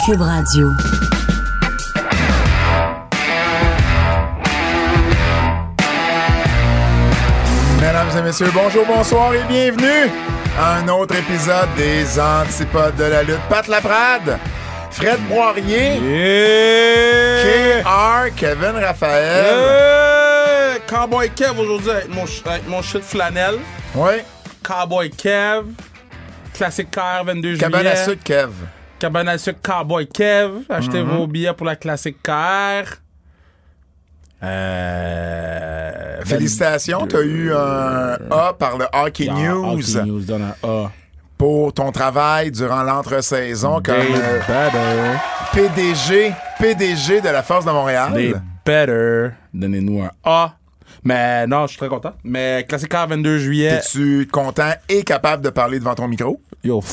Cube Radio. Mesdames et messieurs, bonjour, bonsoir et bienvenue à un autre épisode des Antipodes de la lutte. Pat Laprade, Fred Boirier, KR, Kevin Raphaël. Cowboy Kev aujourd'hui avec mon shit flanelle. Oui. Cowboy Kev. Classique KR 22 juillet. Cabane à sucre, Kev. Cabane à sucre Cowboy Kev. Achetez vos billets pour la classique KR. Félicitations, tu as eu un A par le Hockey News. Hockey News donne un A. Pour ton travail durant l'entre-saison comme PDG de la Force de Montréal. They better. Donnez-nous un A. Mais non, je suis très content. Mais classique KR 22 juillet. Es-tu content et capable de parler devant ton micro? Yo,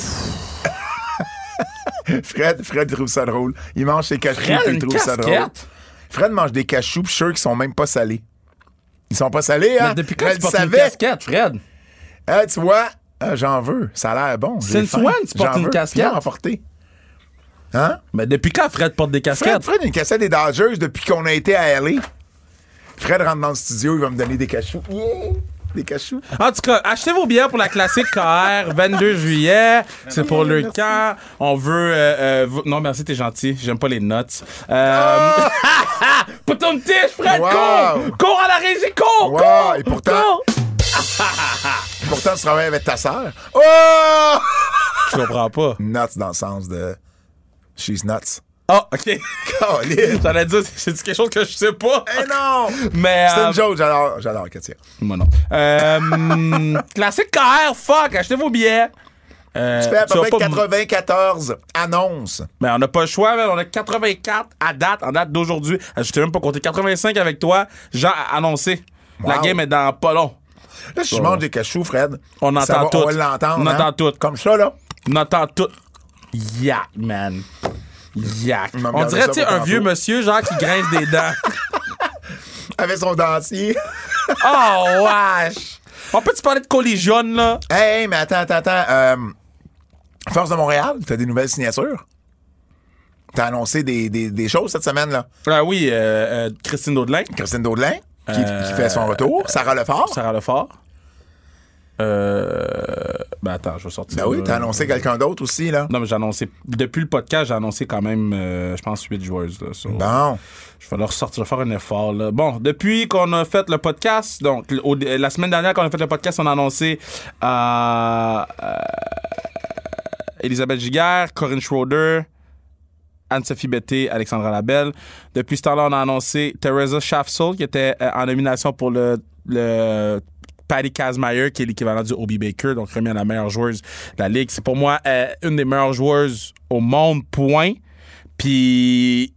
Fred trouve ça drôle. Il mange ses cachous et il trouve ça drôle. Fred mange des cachous, pis je suis sûr qu'ils sont même pas salés. Ils sont pas salés, hein? Mais depuis quand tu portes une casquette, Fred? Tu vois, j'en veux. Ça a l'air bon. Since when tu portes une casquette? Viens en porter. Hein? Mais depuis quand Fred porte des casquettes? Fred a une casquette des Dodgers depuis qu'on a été à LA. Fred rentre dans le studio, il va me donner des cachous. Yeah! Des cachous. En tout cas, achetez vos billets pour la classique KR 22 juillet. C'est pour le camp. On veut... Non, merci, t'es gentil. J'aime pas les notes. Put ton tige, Fred! Wow. Cours à la régie! Cours! Wow. Cours! Et pourtant... Cours. Pourtant, tu travailles avec ta sœur. Oh! Je comprends pas. Nuts dans le sens de... She's nuts. Oh, OK. Colin. J'allais dire, c'est quelque chose que je sais pas. Eh non! Mais... C'est une joke, j'adore Katia. Moi non. Classique KR, fuck! Achetez vos billets. Tu fais à peu près 94 annonces. Mais on n'a pas le choix, man. On a 84 en date d'aujourd'hui. Je t'ai même pas compté 85 avec toi. Jean a annoncé. Wow. La game est dans pas long. Là, si je mange des cachous, Fred, On entend tout. on va l'entendre. On entend tout. Comme ça, là. On entend tout. Yak, man. Yak. Il m'a On regardé dirait, ça tu sais, pour un tantôt. vieux monsieur, genre, qui grince des dents. Avec son dentier. Oh, wesh. On peut-tu parler de collision, là? Hey, mais attends. Force de Montréal, t'as des nouvelles signatures? T'as annoncé des choses cette semaine, là? Ah oui, Christine Daudelin. Christine Daudelin, qui fait son retour. Sarah Lefort. Sarah Lefort. Ben attends, je vais sortir. Ben oui, t'as annoncé quelqu'un d'autre aussi, là. Non, mais j'ai annoncé... Depuis le podcast, j'ai annoncé quand même, je pense, 8 joueuses. Là, so, Bon. je vais leur sortir, je vais faire un effort. Là. Bon, depuis qu'on a fait le podcast, donc la semaine dernière qu'on a fait le podcast, on a annoncé Elisabeth Giguère, Corinne Schroeder, Anne-Sophie Betté, Alexandra Labelle. Depuis ce temps-là, on a annoncé Teresa Schaffsoul, qui était en nomination pour le Patty Kazmaier, qui est l'équivalent du Obi Baker, donc remis à la meilleure joueuse de la Ligue. C'est pour moi une des meilleures joueuses au monde, point. Puis,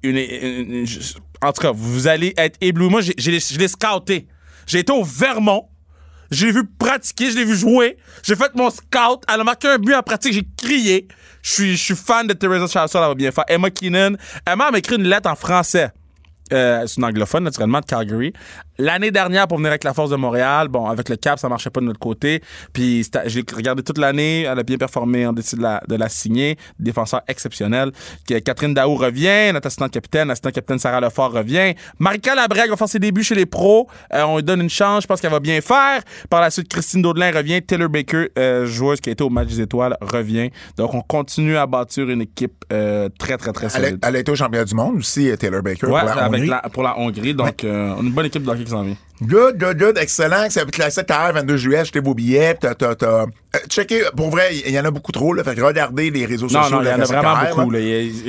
en tout cas, vous allez être ébloui. Moi, je l'ai scouté. J'ai été au Vermont. Je l'ai vu pratiquer, je l'ai vu jouer. J'ai fait mon scout. Elle a marqué un but en pratique. J'ai crié. Je suis fan de Teresa Schaffsoul. Elle va bien faire. Emma Keenan. Emma m'a écrit une lettre en français. C'est une anglophone, naturellement, de Calgary. L'année dernière, pour venir avec la Force de Montréal, bon, avec le Cap, ça marchait pas de notre côté. Puis j'ai regardé toute l'année, elle a bien performé, on décide de la signer. Défenseur exceptionnel. Catherine Daou revient, notre assistante capitaine Sarah Lefort revient. Marika Labrègue va faire ses débuts chez les pros. On lui donne une chance, je pense qu'elle va bien faire. Par la suite, Christine Daudelin revient. Taylor Baker, joueuse qui a été au match des étoiles, revient. Donc, on continue à bâtir une équipe très, très, très solide. Elle a été au championnat du monde aussi, Taylor Baker, ouais, pour la Hongrie. Pour la Hongrie. Donc, on a une bonne équipe de hockey qui s'en vient. Good, excellent. C'est classique KR 22 juillet, achetez vos billets. Checkez, pour vrai, il y en a beaucoup trop, là. Fait que regardez les réseaux sociaux. Non, il y en a vraiment beaucoup, là.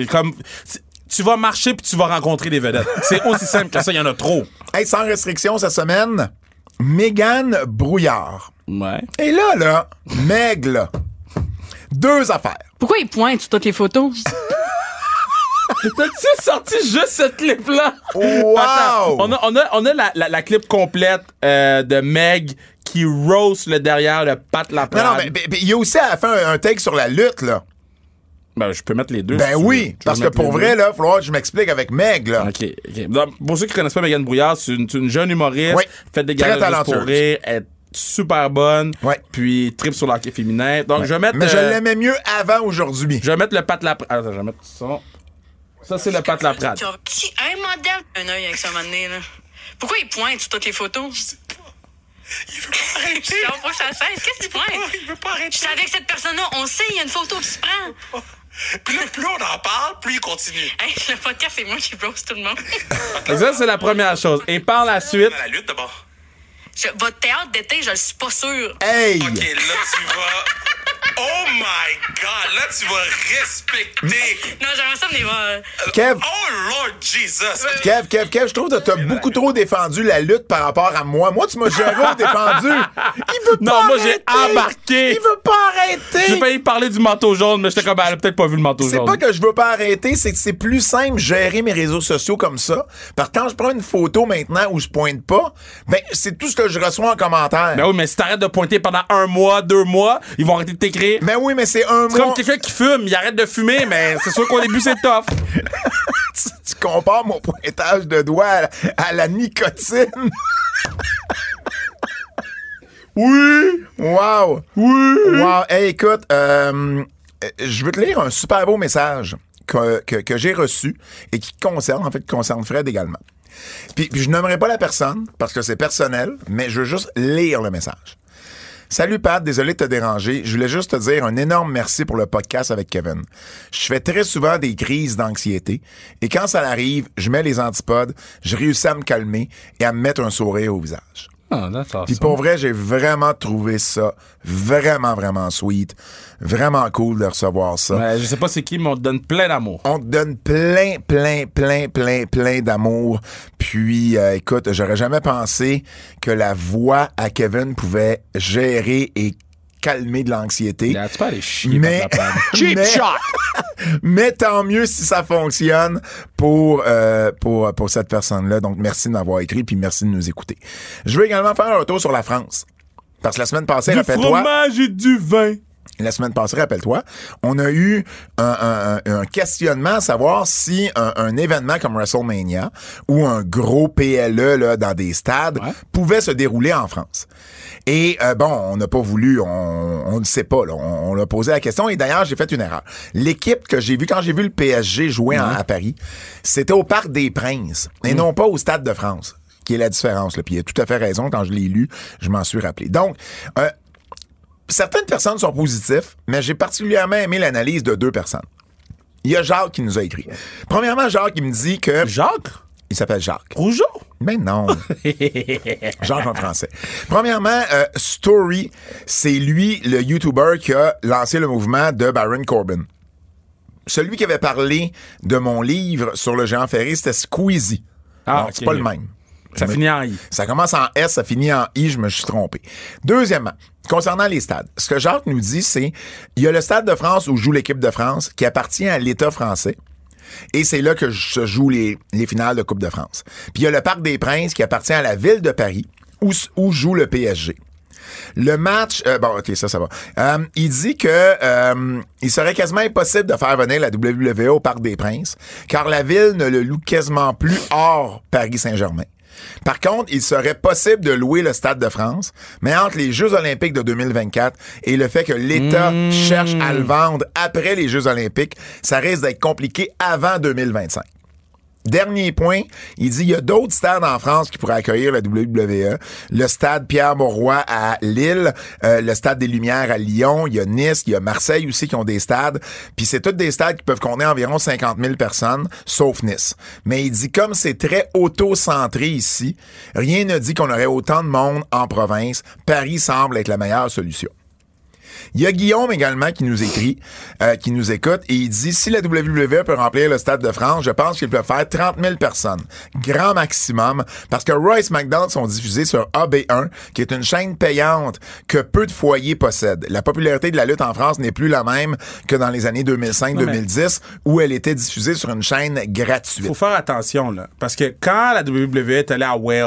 Tu vas marcher puis tu vas rencontrer des vedettes. C'est aussi simple que ça, il y en a trop. Hey, sans restriction cette semaine, Mégane Brouillard. Ouais. Et là, Meg, là, 2 affaires. Pourquoi il pointe sur toutes les photos? T'as-tu sorti juste cette clip-là? Wow! Attends, on a la clip complète de Meg qui roast le derrière le Pat Laprade. Non, mais il y a aussi à la fin un take sur la lutte, là. Ben, je peux mettre les deux. Ben si oui, parce que pour vrai, là, il va falloir que je m'explique avec Meg, là. OK. Donc, pour ceux qui connaissent pas Mégane Brouillard, c'est une jeune humoriste. Oui. Fait des Très galas juste talentueuse. pour rire. Elle est super bonne. Ouais. Puis trip sur l'hockey féminin. Donc, je vais mettre... Mais je l'aimais mieux avant aujourd'hui. Je vais mettre le Pat Laprade. Attends, je vais mettre ça. Ça, c'est le Pat Laprade. Si un modèle un œil avec ce moment donné, là. Pourquoi il pointe sur toutes les photos? Je sais pas. Il veut pas arrêter. Je sais pas que ça cesse. Qu'est-ce qu'il pointe? Il veut pas arrêter. Je suis avec cette personne-là. On sait, il y a une photo qui se prend. Puis là, plus on en parle, plus il continue. Hey, le podcast, c'est moi qui roast tout le monde. Et ça, c'est la première chose. Et par la suite... Dans la lutte, d'abord. Votre théâtre d'été, je le suis pas sûr. Hey! OK, là, tu vas... Oh my God! Là, tu vas respecter... Non, j'aimerais ça venir voir. Kev, Oh Lord Jesus! Kev, je trouve que t'as beaucoup trop défendu la lutte par rapport à moi. Moi, tu m'as jamais défendu. Il veut pas Non, moi, arrêter. j'ai embarqué. Il veut pas arrêter. J'ai failli parler du manteau jaune, mais j'étais comme, elle a peut-être pas vu le manteau C'est jaune. pas que je veux pas arrêter, c'est que c'est plus simple gérer mes réseaux sociaux comme ça. Par quand je prends une photo maintenant où je pointe pas, ben c'est tout ce que je reçois en commentaire. Ben oui, mais si t'arrêtes de pointer pendant 1 mois, 2 mois, ils vont arrêter de t'écrire. Ben oui, mais c'est un C'est mois. comme quelqu'un qui fume, il arrête de fumer, mais c'est sûr qu'au début, c'est tough. Tu compares mon pointage de doigts à la nicotine. Oui! Wow! Oui! Wow! Hey, écoute, je veux te lire un super beau message que j'ai reçu et qui concerne Fred également. Puis je nommerai pas la personne parce que c'est personnel, mais je veux juste lire le message. Salut Pat, désolé de te déranger. Je voulais juste te dire un énorme merci pour le podcast avec Kevin. Je fais très souvent des crises d'anxiété et quand ça arrive, je mets les antipodes, je réussis à me calmer et à me mettre un sourire au visage. Ah, that's awesome. Puis pour vrai, j'ai vraiment trouvé ça vraiment, vraiment sweet. Vraiment cool de recevoir ça. Ouais, je sais pas c'est qui, mais on te donne plein d'amour. On te donne plein d'amour. Puis, écoute, j'aurais jamais pensé que la voix à Kevin pouvait gérer et calmer de l'anxiété. Tu peux aller chier. Mais, mais tant mieux si ça fonctionne pour cette personne-là. Donc, merci de m'avoir écrit puis merci de nous écouter. Je veux également faire un retour sur la France. Parce que la semaine passée, Du rappelle-toi... fromage et du vin. La semaine passée, rappelle-toi, on a eu un questionnement à savoir si un événement comme WrestleMania ou un gros PLE là, dans des stades pouvait se dérouler en France. Et on n'a pas voulu, on ne sait pas, là, on a posé la question et d'ailleurs, j'ai fait une erreur. L'équipe que j'ai vue, quand j'ai vu le PSG jouer à Paris, c'était au Parc des Princes et non pas au Stade de France, qui est la différence. Là. Puis il a tout à fait raison, quand je l'ai lu, je m'en suis rappelé. Donc, certaines personnes sont positives, mais j'ai particulièrement aimé l'analyse de 2 personnes. Il y a Jacques qui nous a écrit. Premièrement, Jacques, il me dit que... Jacques? Il s'appelle Jacques. Rougeau? Ben non. Jacques en français. Premièrement, Story, c'est lui, le YouTuber qui a lancé le mouvement de Baron Corbin. Celui qui avait parlé de mon livre sur le géant ferré, c'était Squeezie. Ah, non, c'est pas le même. Ça finit en I. Ça commence en S, ça finit en I, je me suis trompé. Deuxièmement, concernant les stades, ce que Jacques nous dit, c'est il y a le Stade de France où joue l'équipe de France qui appartient à l'État français. Et c'est là que se jouent les finales de Coupe de France. Puis il y a le Parc des Princes qui appartient à la ville de Paris où joue le PSG. Le match... ça va. Il dit que il serait quasiment impossible de faire venir la WWE au Parc des Princes car la ville ne le loue quasiment plus hors Paris-Saint-Germain. Par contre, il serait possible de louer le Stade de France, mais entre les Jeux olympiques de 2024 et le fait que l'État cherche à le vendre après les Jeux olympiques, ça risque d'être compliqué avant 2025. Dernier point, il dit il y a d'autres stades en France qui pourraient accueillir la WWE. Le stade Pierre-Mauroy à Lille, le stade des Lumières à Lyon, il y a Nice, il y a Marseille aussi qui ont des stades. Puis c'est tous des stades qui peuvent contenir environ 50 000 personnes, sauf Nice. Mais il dit comme c'est très auto-centré ici, rien ne dit qu'on aurait autant de monde en province. Paris semble être la meilleure solution. Il y a Guillaume également qui nous écrit, qui nous écoute, et il dit, si la WWE peut remplir le Stade de France, je pense qu'il peut faire 30 000 personnes. Grand maximum, parce que Raw et SmackDown sont diffusés sur AB1, qui est une chaîne payante que peu de foyers possèdent. La popularité de la lutte en France n'est plus la même que dans les années 2005-2010, où elle était diffusée sur une chaîne gratuite. Faut faire attention, là. Parce que quand la WWE est allée à Wales,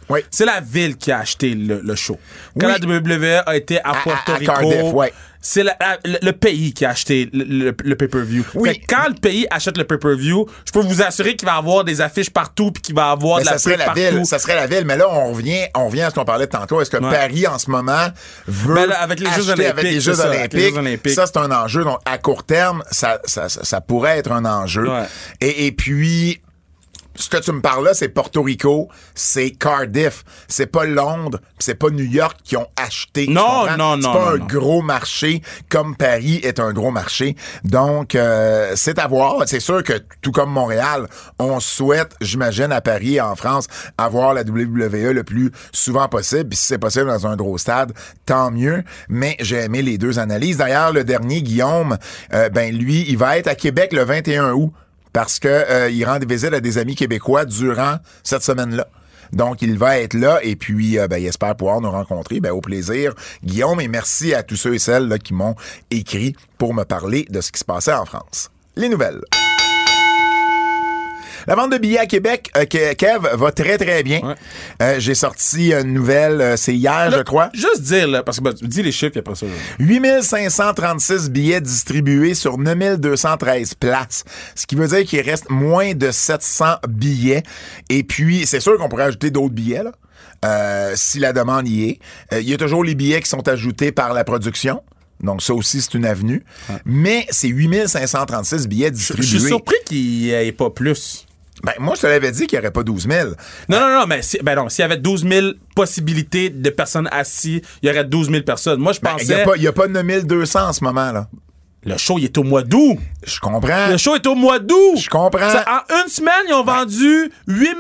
Oui. C'est la ville qui a acheté le show. Quand Oui. la WWE a été à Puerto Rico, Cardiff, ouais. c'est le pays qui a acheté le pay-per-view. Oui. Fait que quand le pays achète le pay-per-view, je peux vous assurer qu'il va avoir des affiches partout puis qu'il va avoir Mais de la ça serait pub la partout. ville. Ça serait la ville. Mais là, on revient à ce qu'on parlait tantôt. Est-ce que Ouais. Paris, en ce moment, veut Ben là, avec les Jeux acheter avec olympiques, les Jeux c'est ça, avec les Jeux olympiques. Ça, c'est un enjeu. Donc, à court terme, ça pourrait être un enjeu. Ouais. Et puis, ce que tu me parles là, c'est Porto Rico, c'est Cardiff, c'est pas Londres, c'est pas New York qui ont acheté. tu Non, comprends? non, C'est non, pas non, un non. gros marché comme Paris est un gros marché. Donc, c'est à voir. C'est sûr que, tout comme Montréal, on souhaite, j'imagine, à Paris et en France, avoir la WWE le plus souvent possible. Puis si c'est possible dans un gros stade, tant mieux. Mais j'ai aimé les deux analyses. D'ailleurs, le dernier, Guillaume, lui, il va être à Québec le 21 août. Parce que il rend des visites à des amis québécois durant cette semaine-là. Donc, il va être là et puis il espère pouvoir nous rencontrer. Au plaisir, Guillaume, et merci à tous ceux et celles là, qui m'ont écrit pour me parler de ce qui se passait en France. Les nouvelles. La vente de billets à Québec, Kev, va très, très bien. Ouais. J'ai sorti une nouvelle, c'est hier, je crois. Juste dire, là, parce que dis les chiffres et après ça. 8536 billets distribués sur 9213 places. Ce qui veut dire qu'il reste moins de 700 billets. Et puis, c'est sûr qu'on pourrait ajouter d'autres billets, là, si la demande y est. Il y a toujours les billets qui sont ajoutés par la production. Donc, ça aussi, c'est une avenue. Ouais. Mais c'est 8536 billets distribués. Je suis surpris qu'il n'y ait pas plus. Moi, je te l'avais dit qu'il n'y aurait pas 12 000. Non, mais s'il y avait 12 000 possibilités de personnes assises, il y aurait 12 000 personnes. Moi, je pensais... Il n'y a pas 9200 en ce moment, là. Le show, il est au mois d'août. Je comprends. Le show est au mois d'août. Je comprends. Ça, en une semaine, ils ont vendu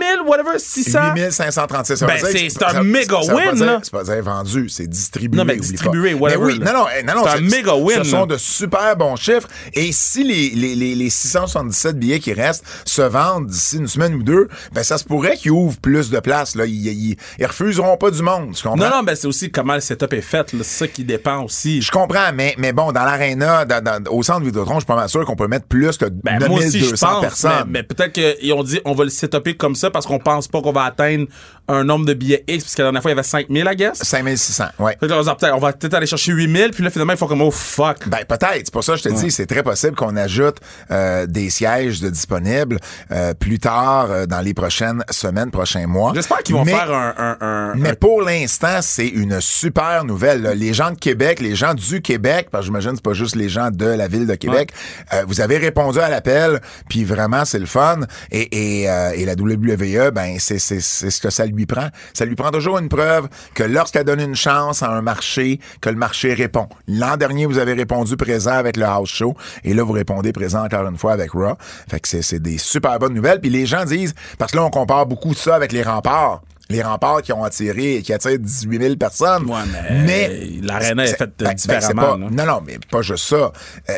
600. 8536. C'est un méga win, là. C'est pas dire vendu, c'est distribué. Non, mais distribué, whatever. Mais oui, non, c'est un méga win. Ce sont de super bons chiffres. Et si les 677 billets qui restent se vendent d'ici une semaine ou deux, ça se pourrait qu'ils ouvrent plus de places, là. Ils refuseront pas du monde, tu comprends? Non, c'est aussi comment le setup est fait, là. C'est ça qui dépend aussi. Je comprends, mais bon, dans l'aréna, au centre Vidéotron, je suis pas mal sûr qu'on peut mettre plus que 9200 personnes. Mais peut-être qu'ils ont dit on va le setuper comme ça parce qu'on pense pas qu'on va atteindre un nombre de billets X, parce que la dernière fois, il y avait 5000, I guess. 5600, ouais. On va peut-être aller chercher 8000, puis là, finalement, il faut comme, oh, fuck. Peut-être. C'est pour ça que je te dis, c'est très possible qu'on ajoute des sièges de disponibles plus tard dans les prochaines semaines, prochains mois. J'espère qu'ils vont faire un... Mais pour l'instant, c'est une super nouvelle. Là. Les gens de Québec, les gens du Québec, parce que j'imagine que c'est pas juste les gens de la ville de Québec, vous avez répondu à l'appel, puis vraiment, c'est le fun. Et la WWE, c'est ce que ça lui prend. Ça lui prend toujours une preuve que lorsqu'elle donne une chance à un marché, que le marché répond. L'an dernier, vous avez répondu présent avec le House Show, et là, vous répondez présent encore une fois avec Raw. Fait que c'est des super bonnes nouvelles. Puis les gens disent, parce que là, on compare beaucoup ça avec les remparts. Les remparts qui attirent 18 000 personnes. Ouais, mais l'aréna est faite différemment. Non, mais pas juste ça.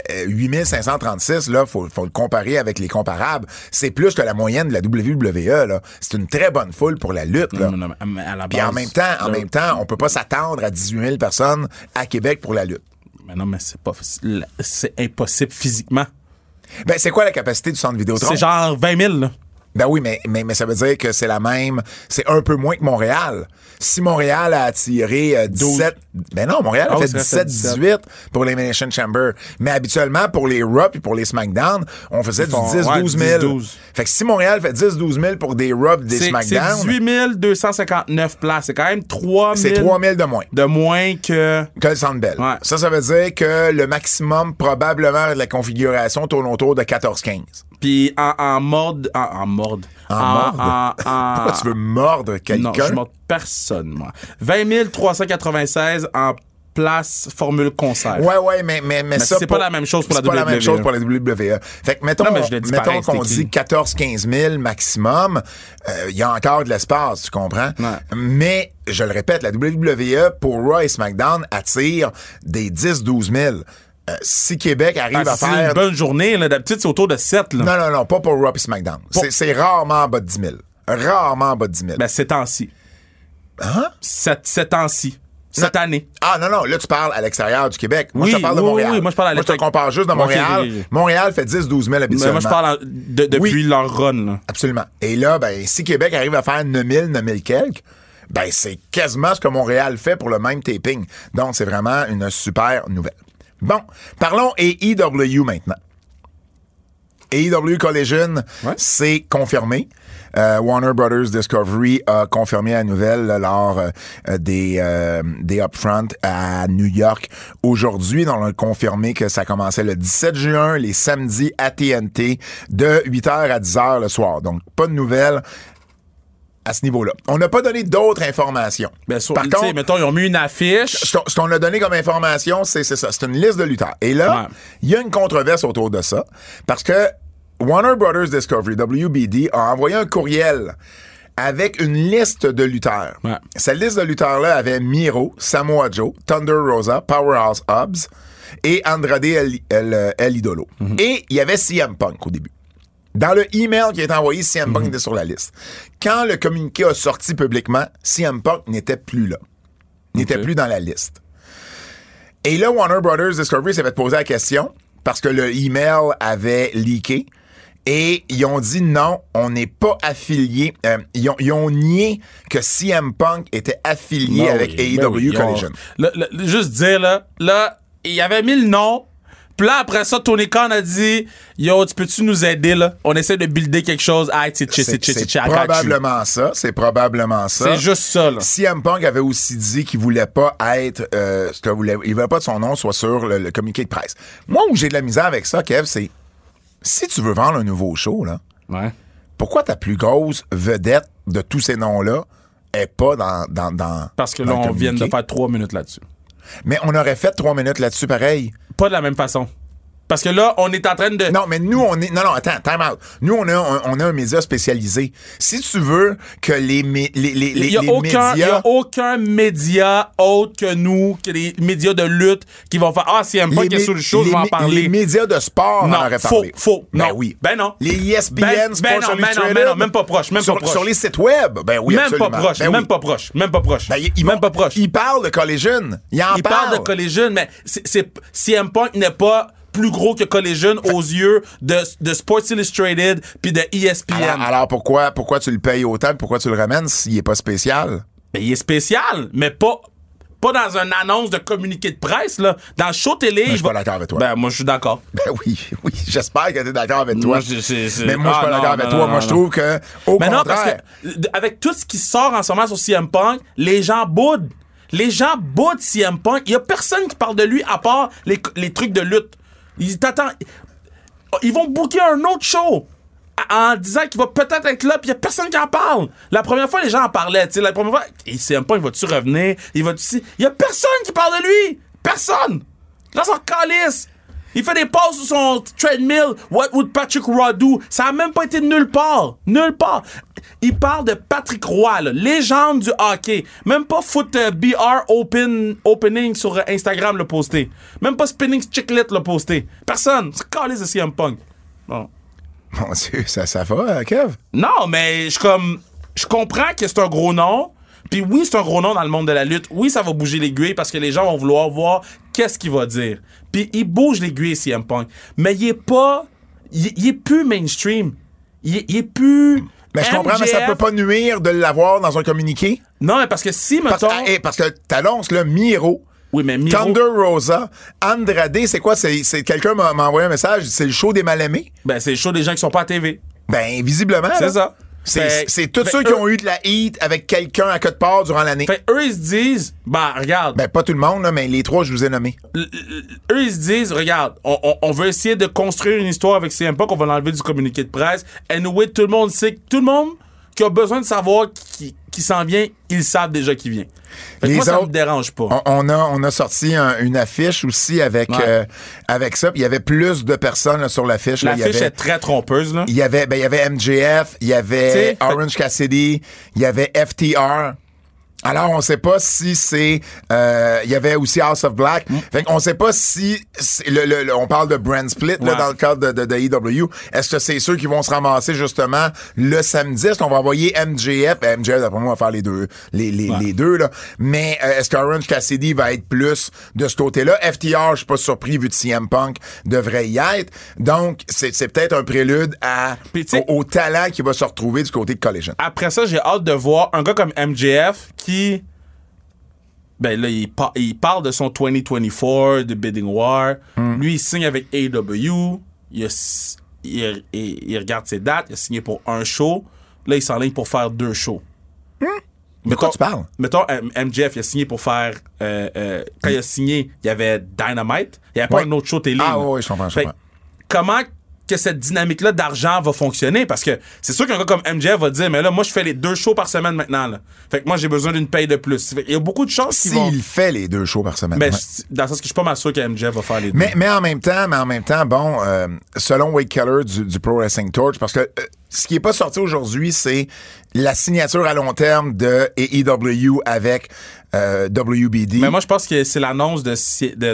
8536, là, faut le comparer avec les comparables. C'est plus que la moyenne de la WWE, là. C'est une très bonne foule pour la lutte, là. Non, mais à la base, puis en même temps, on peut pas s'attendre à 18 000 personnes à Québec pour la lutte. Mais non, mais c'est impossible physiquement. C'est quoi la capacité du centre Vidéotron? C'est genre 20 000, là. Oui, mais ça veut dire que c'est la même... C'est un peu moins que Montréal. Si Montréal a attiré 17... non, Montréal a fait 17-18 pour les Elimination Chamber. Mais habituellement, pour les Raw et pour les SmackDown, on faisait du 10-12 000. Fait que si Montréal fait 10-12 000 pour des Raw et des SmackDown... C'est 18 259 places. C'est quand même 3 000... C'est 3 000 de moins. De moins que le Centre Bell. Ouais. Ça veut dire que le maximum, probablement, de la configuration tourne autour de 14-15. Puis en mode... Pourquoi tu veux mordre quelqu'un? Non, je mords personne, moi. 20 396 en place formule concert. Ouais, mais ça... c'est pas la même chose pour la WWE. C'est pas la même chose pour la WWE. Fait que mettons qu'on dit 14-15 000 maximum, il y a encore de l'espace, tu comprends? Ouais. Mais, je le répète, la WWE, pour Raw et SmackDown, attire des 10-12 000. Si Québec arrive à faire... C'est une bonne journée, là. D'habitude, c'est autour de 7, là. Non, pas pour Raw et SmackDown. C'est rarement en bas de 10 000. Rarement en bas de 10 000. Ces temps-ci. Hein? Ces temps-ci. Cette année. Ah, non, là, tu parles à l'extérieur du Québec. Moi, je te parle de Montréal. Oui, moi, je parle à Moi, je te compare juste de Montréal. Okay. Montréal fait 10-12 000 habituellement. Mais moi, je parle depuis leur run, là. Absolument. Et là, si Québec arrive à faire 9 000 quelques, Ben, c'est quasiment ce que Montréal fait pour le même taping. Donc, c'est vraiment une super nouvelle. Bon, parlons AEW maintenant. AEW Collision, c'est confirmé. Warner Brothers Discovery a confirmé la nouvelle lors des Upfront à New York aujourd'hui. Donc, on a confirmé que ça commençait le 17 juin, les samedis à TNT, de 8h à 10h le soir. Donc, pas de nouvelles à ce niveau-là. On n'a pas donné d'autres informations. Par contre, mettons, ils ont mis une affiche. Ce qu'on a donné comme information, c'est ça. C'est une liste de lutteurs. Et là, il y a une controverse autour de ça parce que Warner Brothers Discovery, WBD, a envoyé un courriel avec une liste de lutteurs. Ouais. Cette liste de lutteurs-là avait Miro, Samoa Joe, Thunder Rosa, Powerhouse Hobbs et Andrade El Idolo. Mm-hmm. Et il y avait CM Punk au début. Dans le email qui a été envoyé, CM Punk était sur la liste. Quand le communiqué a sorti publiquement, CM Punk n'était plus là. N'était plus dans la liste. Et là, Warner Brothers Discovery s'est fait poser la question parce que le email avait leaké. Et ils ont dit non, on n'est pas affilié. Ils ont nié que CM Punk était affilié avec AEW Collision. Juste dire, là, il avait mis le nom. Puis là, après ça, Tony Khan a dit yo, tu peux-tu nous aider, là? On essaie de builder quelque chose. C'est probablement ça. C'est probablement ça. C'est juste ça, là. CM Punk avait aussi dit qu'il voulait pas être. Il voulait pas que son nom soit sur le communiqué de presse. Moi, où j'ai de la misère avec ça, Kev, c'est. Si tu veux vendre un nouveau show, là, pourquoi ta plus grosse vedette de tous ces noms-là est pas dans Parce que là, on vient de faire 3 minutes là-dessus. Mais on aurait fait 3 minutes là-dessus pareil. Pas de la même façon. Parce que là, on est en train de... Non, mais nous, on est... Non, attends, time out. Nous, on a un média spécialisé. Si tu veux que les médias... Il n'y a aucun média autre que nous, que les médias de lutte qui vont faire « Ah, CM Punk est sur le show, je vais en parler. » Les médias de sport en auraient parlé. Faux. Ben non. oui. Ben non. Les ESPN, Sports Illustrated... Ben non, même pas proche. Sur les sites web, ben oui, absolument. Même pas proche. Même pas proche. Ils parlent de Collision. Ils parlent de Collision, mais CM Punk n'est pas... plus gros que Collision aux yeux de Sports Illustrated puis de ESPN. Alors pourquoi tu le payes autant, pourquoi tu le ramènes s'il est pas spécial? Ben, il est spécial, mais pas dans une annonce de communiqué de presse, là. Dans le show télé... Je suis pas d'accord avec toi. Ben, moi, je suis d'accord. Ben oui, j'espère que t'es d'accord avec toi. Mais moi, je suis pas d'accord avec toi. Non, moi, je trouve que, au contraire... Non, parce que, avec tout ce qui sort en ce moment sur CM Punk, les gens boudent. Les gens boudent CM Punk. Il y a personne qui parle de lui à part les trucs de lutte. Ils vont booker un autre show en disant qu'il va peut-être être là, puis il n'y a personne qui en parle. La première fois, les gens en parlaient. La première fois, CM Punk, il va-tu revenir? Il n'y a personne qui parle de lui! Personne! Là, son calice! Il fait des pauses sur son treadmill. What would Patrick Roy do? Ça a même pas été de nulle part. Nulle part. Il parle de Patrick Roy, là, légende du hockey. Même pas Foot BR Opening sur Instagram l'a posté. Même pas Spinning Chicklet l'a posté. Personne. C'est calé de CM Punk. Bon. Mon Dieu, ça va, Kev? Non, mais je comprends que c'est un gros nom. Puis oui, c'est un gros nom dans le monde de la lutte. Oui, ça va bouger l'aiguille parce que les gens vont vouloir voir qu'est-ce qu'il va dire. Puis il bouge l'aiguille, CM Punk. Mais il est pas... Il est plus mainstream. Il est plus... Mais je comprends, mais ça peut pas nuire de l'avoir dans un communiqué. Non, mais parce que si, mettons... Parce que t'annonces, là, Miro... Oui, mais Miro... Thunder Rosa, Andrade, c'est quoi? C'est quelqu'un m'a envoyé un message, c'est le show des mal-aimés? Ben, c'est le show des gens qui sont pas à TV. Ben, visiblement, c'est ça. C'est tous ceux qui ont eu de la heat avec quelqu'un à quelque part durant l'année. Fait eux, ils se disent, regarde. Ben, pas tout le monde, là, mais les 3, je vous ai nommés. Eux, ils se disent, regarde, on veut essayer de construire une histoire avec CM Punk, on va l'enlever du communiqué de presse. Anyway, tout le monde sait, tout le monde qui a besoin de savoir qui s'en vient, ils savent déjà qui vient. Fait que moi, ça me dérange pas. On a sorti une affiche aussi avec ça. Il y avait plus de personnes là, sur l'affiche. L'affiche est très trompeuse. Là. Il y avait MJF, il y avait Orange Cassidy, il y avait FTR. Alors, on sait pas si c'est... Il y avait aussi House of Black. Fait qu'on sait pas si... on parle de brand split là, dans le cadre de AEW. Est-ce que c'est ceux qui vont se ramasser justement le samedi? Est-ce qu'on va envoyer MJF? MJF, d'après moi, va faire les deux. Les deux, là. Mais est-ce qu'Orange Cassidy va être plus de ce côté-là? FTR, je suis pas surpris vu que CM Punk devrait y être. Donc, c'est peut-être un prélude au talent qui va se retrouver du côté de Collision. Après ça, j'ai hâte de voir un gars comme MJF qui... Ben là, il parle de son 2024, de Bidding War. Lui, il signe avec AEW. Il regarde ses dates. Il a signé pour un show. Là, il s'enligne pour faire 2 shows. De quoi tu parles? Mettons, MJF, il a signé pour faire... quand il a signé, il y avait Dynamite. Il n'y avait pas un autre show télé. Ah oui, je comprends. Comment que cette dynamique-là d'argent va fonctionner? Parce que c'est sûr qu'un gars comme MJF va dire, mais là, moi, je fais les 2 shows par semaine maintenant. Là. Fait que moi, j'ai besoin d'une paye de plus. Il y a beaucoup de chances s'il fait les 2 shows par semaine. Mais dans le sens que je suis pas mal sûr que MJF va faire les 2. Mais en même temps, bon, selon Wade Keller du Pro Wrestling Torch, parce que ce qui est pas sorti aujourd'hui, c'est la signature à long terme de AEW avec WBD. Mais moi, je pense que c'est l'annonce de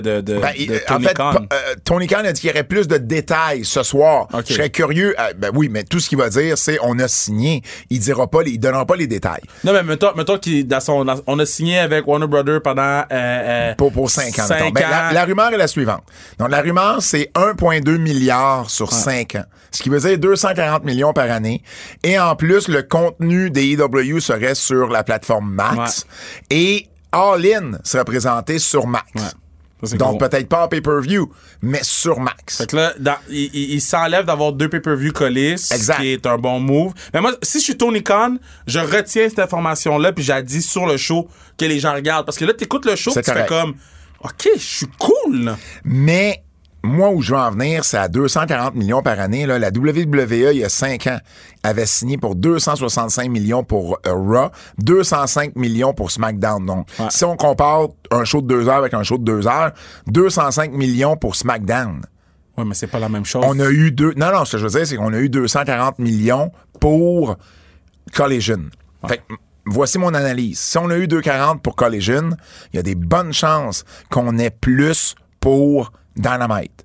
Tony Khan. Tony Khan a dit qu'il y aurait plus de détails ce soir. Okay. Je serais curieux. Oui, mais tout ce qu'il va dire, c'est on a signé. Il donnera pas les détails. Non, mais mettons on a signé avec Warner Brothers pendant... pour 5 ans. La rumeur est la suivante. Donc, la rumeur, c'est 1,2 milliard sur 5 ans. Ce qui veut dire 240 millions par année. Et en plus, le contenu des AEW serait sur la plateforme Max. Ouais. Et All In serait présenté sur Max. Ouais. Donc, peut-être pas en pay-per-view, mais sur Max. Fait que là, il s'enlève d'avoir 2 pay-per-view collés, ce qui est un bon move. Mais moi, si je suis Tony Khan, je retiens cette information-là puis j'ai dit sur le show que les gens regardent. Parce que là, t'écoutes le show, tu fais comme, OK, je suis cool. Là. Mais... moi, où je veux en venir, c'est à 240 millions par année. Là. La WWE, il y a 5 ans, avait signé pour 265 millions pour Raw, 205 millions pour SmackDown. Donc, si on compare un show de 2 heures avec un show de 2 heures, 205 millions pour SmackDown. Oui, mais c'est pas la même chose. On a eu Non, ce que je veux dire, c'est qu'on a eu 240 millions pour Collision. Ouais. Fait que, voici mon analyse. Si on a eu 240 pour Collision, il y a des bonnes chances qu'on ait plus pour Dynamite.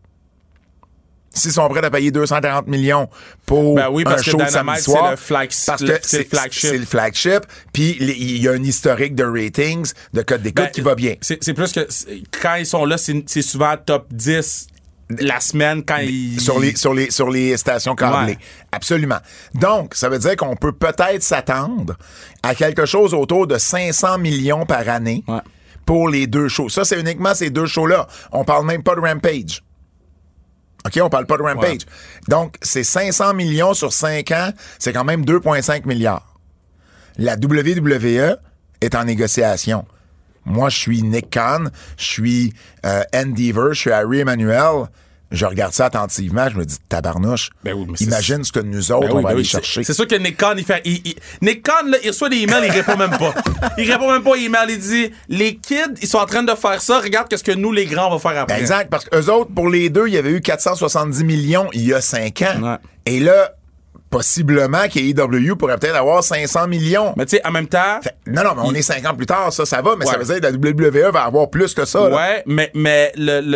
S'ils sont prêts à payer 240 millions pour un show de samedi soir, parce que c'est le flagship, puis il y a un historique de ratings, de code d'écoute qui va bien. C'est plus que quand ils sont là, c'est souvent top 10 la semaine quand ils... Sur les stations câblées. Ouais. Absolument. Donc, ça veut dire qu'on peut peut-être s'attendre à quelque chose autour de 500 millions par année. Ouais. Pour les 2 shows. Ça, c'est uniquement ces 2 shows-là. On parle même pas de Rampage. OK? On parle pas de Rampage. Ouais. Donc, c'est 500 millions sur 5 ans. C'est quand même 2,5 milliards. La WWE est en négociation. Moi, je suis Nick Khan. Je suis Endeavor. Je suis Harry Emmanuel. Je regarde ça attentivement, je me dis, tabarnouche, imagine ce que nous autres, on va aller chercher. C'est sûr que Nick Khan, Nick Khan, là, il reçoit des emails, il répond même pas. Il répond même pas aux emails, il dit, les kids, ils sont en train de faire ça, regarde ce que nous, les grands, on va faire après. Exact, parce qu'eux autres, pour les 2, il y avait eu 470 millions il y a 5 ans. Ouais. Et là, possiblement qu'AEW pourrait peut-être avoir 500 millions. Mais tu sais, en même temps... Non, mais on est 5 ans plus tard, ça va, mais ça veut dire que la WWE va avoir plus que ça. Ouais, là. mais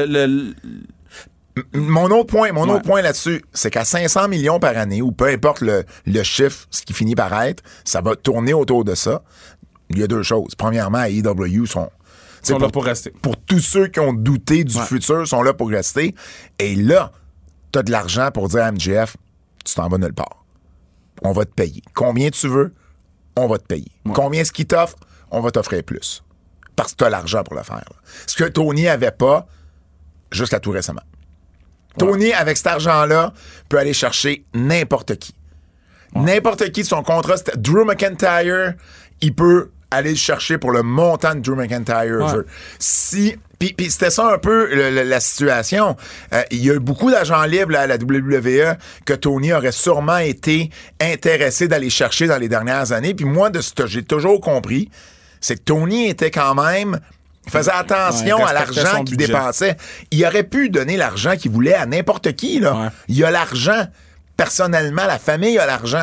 Mon autre point là-dessus, c'est qu'à 500 millions par année, ou peu importe le chiffre, ce qui finit par être, ça va tourner autour de ça. Il y a 2 choses. Premièrement, AEW sont là pour rester. Pour tous ceux qui ont douté du futur, sont là pour rester. Et là, t'as de l'argent pour dire à MJF, tu t'en vas nulle part. On va te payer. Combien tu veux, on va te payer. Ouais. Combien est-ce qu'il t'offre, on va t'offrir plus. Parce que t'as l'argent pour le faire. Là. Ce que Tony avait pas jusqu'à tout récemment. Tony, avec cet argent-là, peut aller chercher n'importe qui. Ouais. N'importe qui de son contrat. Drew McIntyre, il peut aller le chercher pour le montant de Drew McIntyre veut. Puis c'était ça un peu la situation. Il y a eu beaucoup d'agents libres là, à la WWE que Tony aurait sûrement été intéressé d'aller chercher dans les dernières années. Puis moi, de ce que j'ai toujours compris, c'est que Tony était quand même... Il faisait attention à l'argent qu'il dépensait. Il aurait pu donner l'argent qu'il voulait à n'importe qui. Là. Ouais. Il a l'argent. Personnellement, la famille a l'argent.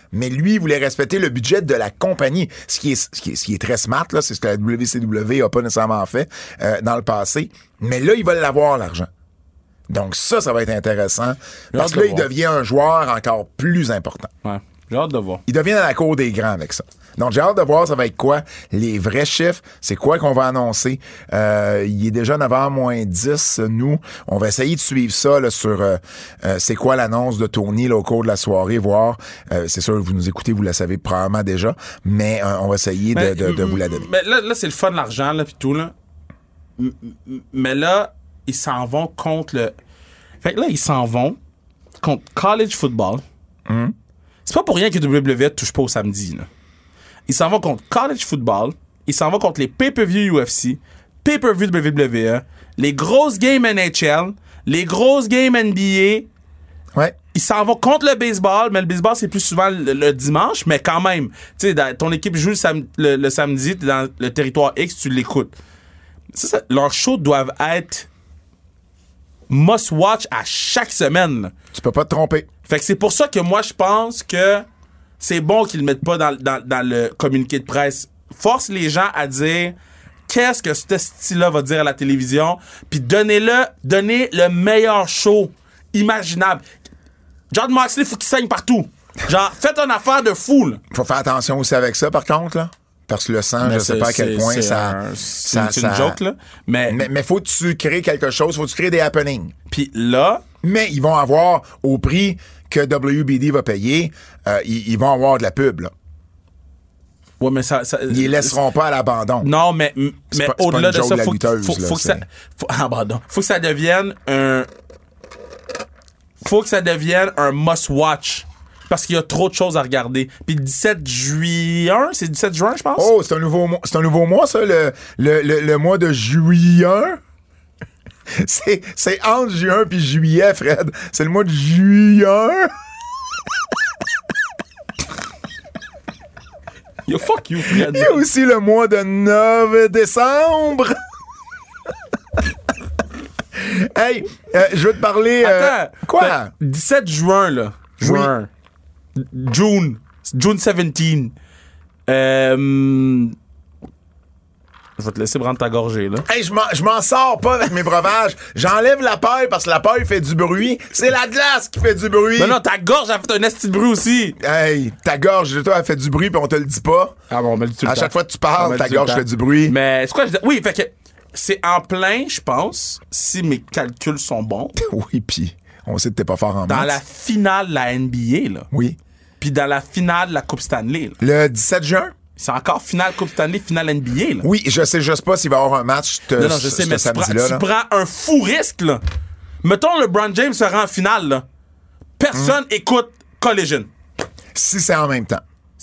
Mais lui, il voulait respecter le budget de la compagnie. Ce qui est très smart, là, c'est ce que la WCW a pas nécessairement fait dans le passé. Mais là, ils veulent l'avoir, l'argent. Donc ça va être intéressant. Parce que là, il devient un joueur encore plus important. Ouais, j'ai hâte de voir. Il devient dans la cour des grands avec ça. Donc, j'ai hâte de voir ça va être quoi, les vrais chiffres, c'est quoi qu'on va annoncer. Il est déjà 9h moins 10, nous. On va essayer de suivre ça là, sur c'est quoi l'annonce de Tony là, au cours de la soirée, voir. C'est sûr, vous nous écoutez, vous la savez probablement déjà, mais on va essayer de vous la donner. Mais là c'est le fun de l'argent, là, pis tout, là. Mais là, ils s'en vont contre le... Fait que là, ils s'en vont contre college football. C'est pas pour rien que WWE touche pas au samedi, là. Ils s'en vont contre college football. Ils s'en vont contre les pay-per-view UFC, pay-per-view WWE, les grosses games NHL, les grosses games NBA. Ouais. Ils s'en vont contre le baseball, mais le baseball, c'est plus souvent le dimanche, mais quand même. Tu sais, ton équipe joue le samedi, t'es dans le territoire X, tu l'écoutes. Ça, leurs shows doivent être must-watch à chaque semaine, là. Tu peux pas te tromper. Fait que c'est pour ça que moi, je pense que c'est bon qu'ils le mettent pas dans le communiqué de presse. Force les gens à dire qu'est-ce que ce style-là va dire à la télévision, puis donnez le meilleur show imaginable. John Moxley, faut qu'il saigne partout. Genre, faites une affaire de fou, là. Faut faire attention aussi avec ça, par contre, là. Parce que le sang, je sais pas à quel point c'est une joke, là. Mais faut que tu crées quelque chose, faut que tu crées des happenings. Puis là... Mais ils vont avoir, au prix que WBD va payer, ils vont avoir de la pub, là. Ouais, mais ça ils les laisseront pas à l'abandon. Non, mais au-delà de ça, faut que ça devienne un... Faut que ça devienne un must-watch. Parce qu'il y a trop de choses à regarder. Puis le 17 juin, c'est 17 juin, je pense? Oh, c'est un nouveau mois, ça, le mois de juillet. C'est entre juin puis juillet, Fred. C'est le mois de juillet. Yo, fuck you, Fred. Il y a aussi le mois de 9 décembre. Hey, je veux te parler... Attends. Quoi? 17 juin, là. Juin. Oui. June 17. Je vais te laisser prendre ta gorgée, là. Hey, je m'en sors pas avec mes breuvages. J'enlève la paille parce que la paille fait du bruit. C'est la glace qui fait du bruit. Mais non, ta gorge a fait un esti de bruit aussi. Hey, ta gorge, toi, elle fait du bruit puis on te le dit pas. Ah bon, on me le dit tout le temps. À chaque fois que tu parles, ta gorge fait du bruit. Mais c'est quoi je dis? Oui, fait que c'est en plein, je pense, si mes calculs sont bons. Oui, puis on sait que t'es pas fort en maths. Dans la finale de la NBA, là. Oui. Puis dans la finale de la Coupe Stanley, là. Le 17 juin? C'est encore finale Coupe Stanley, finale NBA, là. Oui, je sais juste pas s'il va y avoir un match non, je sais, mais tu prends un fou risque, là. Mettons LeBron James se rend en finale, là. Personne écoute Collision. Si c'est en même temps.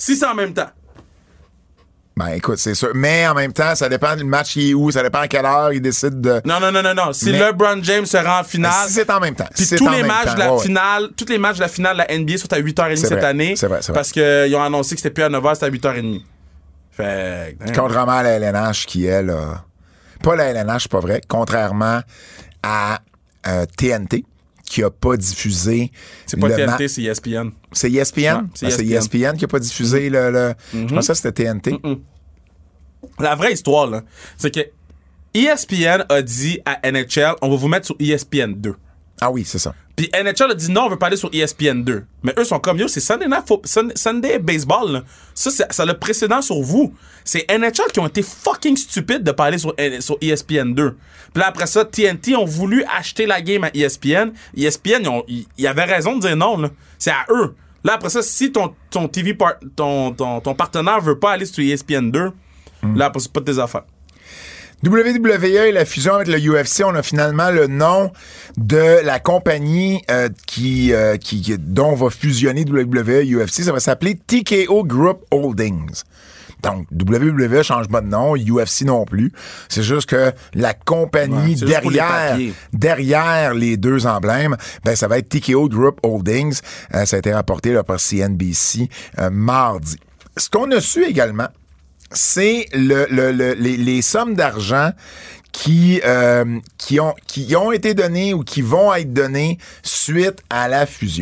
Ben, écoute, c'est sûr. Mais en même temps, ça dépend du match, il est où, ça dépend à quelle heure il décide de... Non. Si LeBron James se rend en finale... Si c'est en même temps. Puis tous les matchs de la finale, tous les matchs de la finale de la NBA sont à 8h30 cette année. C'est vrai. Parce qu'ils ont annoncé que c'était plus à 9h, c'était à 8h30. Fait... Contrairement à la LNH qui, elle, pas la LNH, c'est pas vrai. Contrairement à TNT, qui a pas diffusé... C'est pas TNT, c'est ESPN. C'est ESPN? Non, c'est ESPN qui a pas diffusé le... Je pensais que c'était TNT. La vraie histoire, là, c'est que ESPN a dit à NHL, on va vous mettre sur ESPN 2. Ah oui, c'est ça. Puis NHL a dit non, on veut pas aller sur ESPN 2. Mais eux sont comme, yo, c'est Sunday Baseball, là. Ça a le précédent sur vous. C'est NHL qui ont été fucking stupides de pas aller sur ESPN 2. Puis là, après ça, TNT ont voulu acheter la game à ESPN. ESPN, ils avaient raison de dire non, là. C'est à eux. Là, après ça, si ton partenaire veut pas aller sur ESPN 2, là, après, c'est pas de tes affaires. WWE et la fusion avec le UFC, on a finalement le nom de la compagnie dont va fusionner WWE et UFC. Ça va s'appeler TKO Group Holdings. Donc, WWE change pas de nom, UFC non plus. C'est juste que la compagnie derrière les deux emblèmes, ben ça va être TKO Group Holdings. Ça a été rapporté là, par CNBC mardi. Ce qu'on a su également, c'est les sommes d'argent qui ont été données ou qui vont être données suite à la fusion.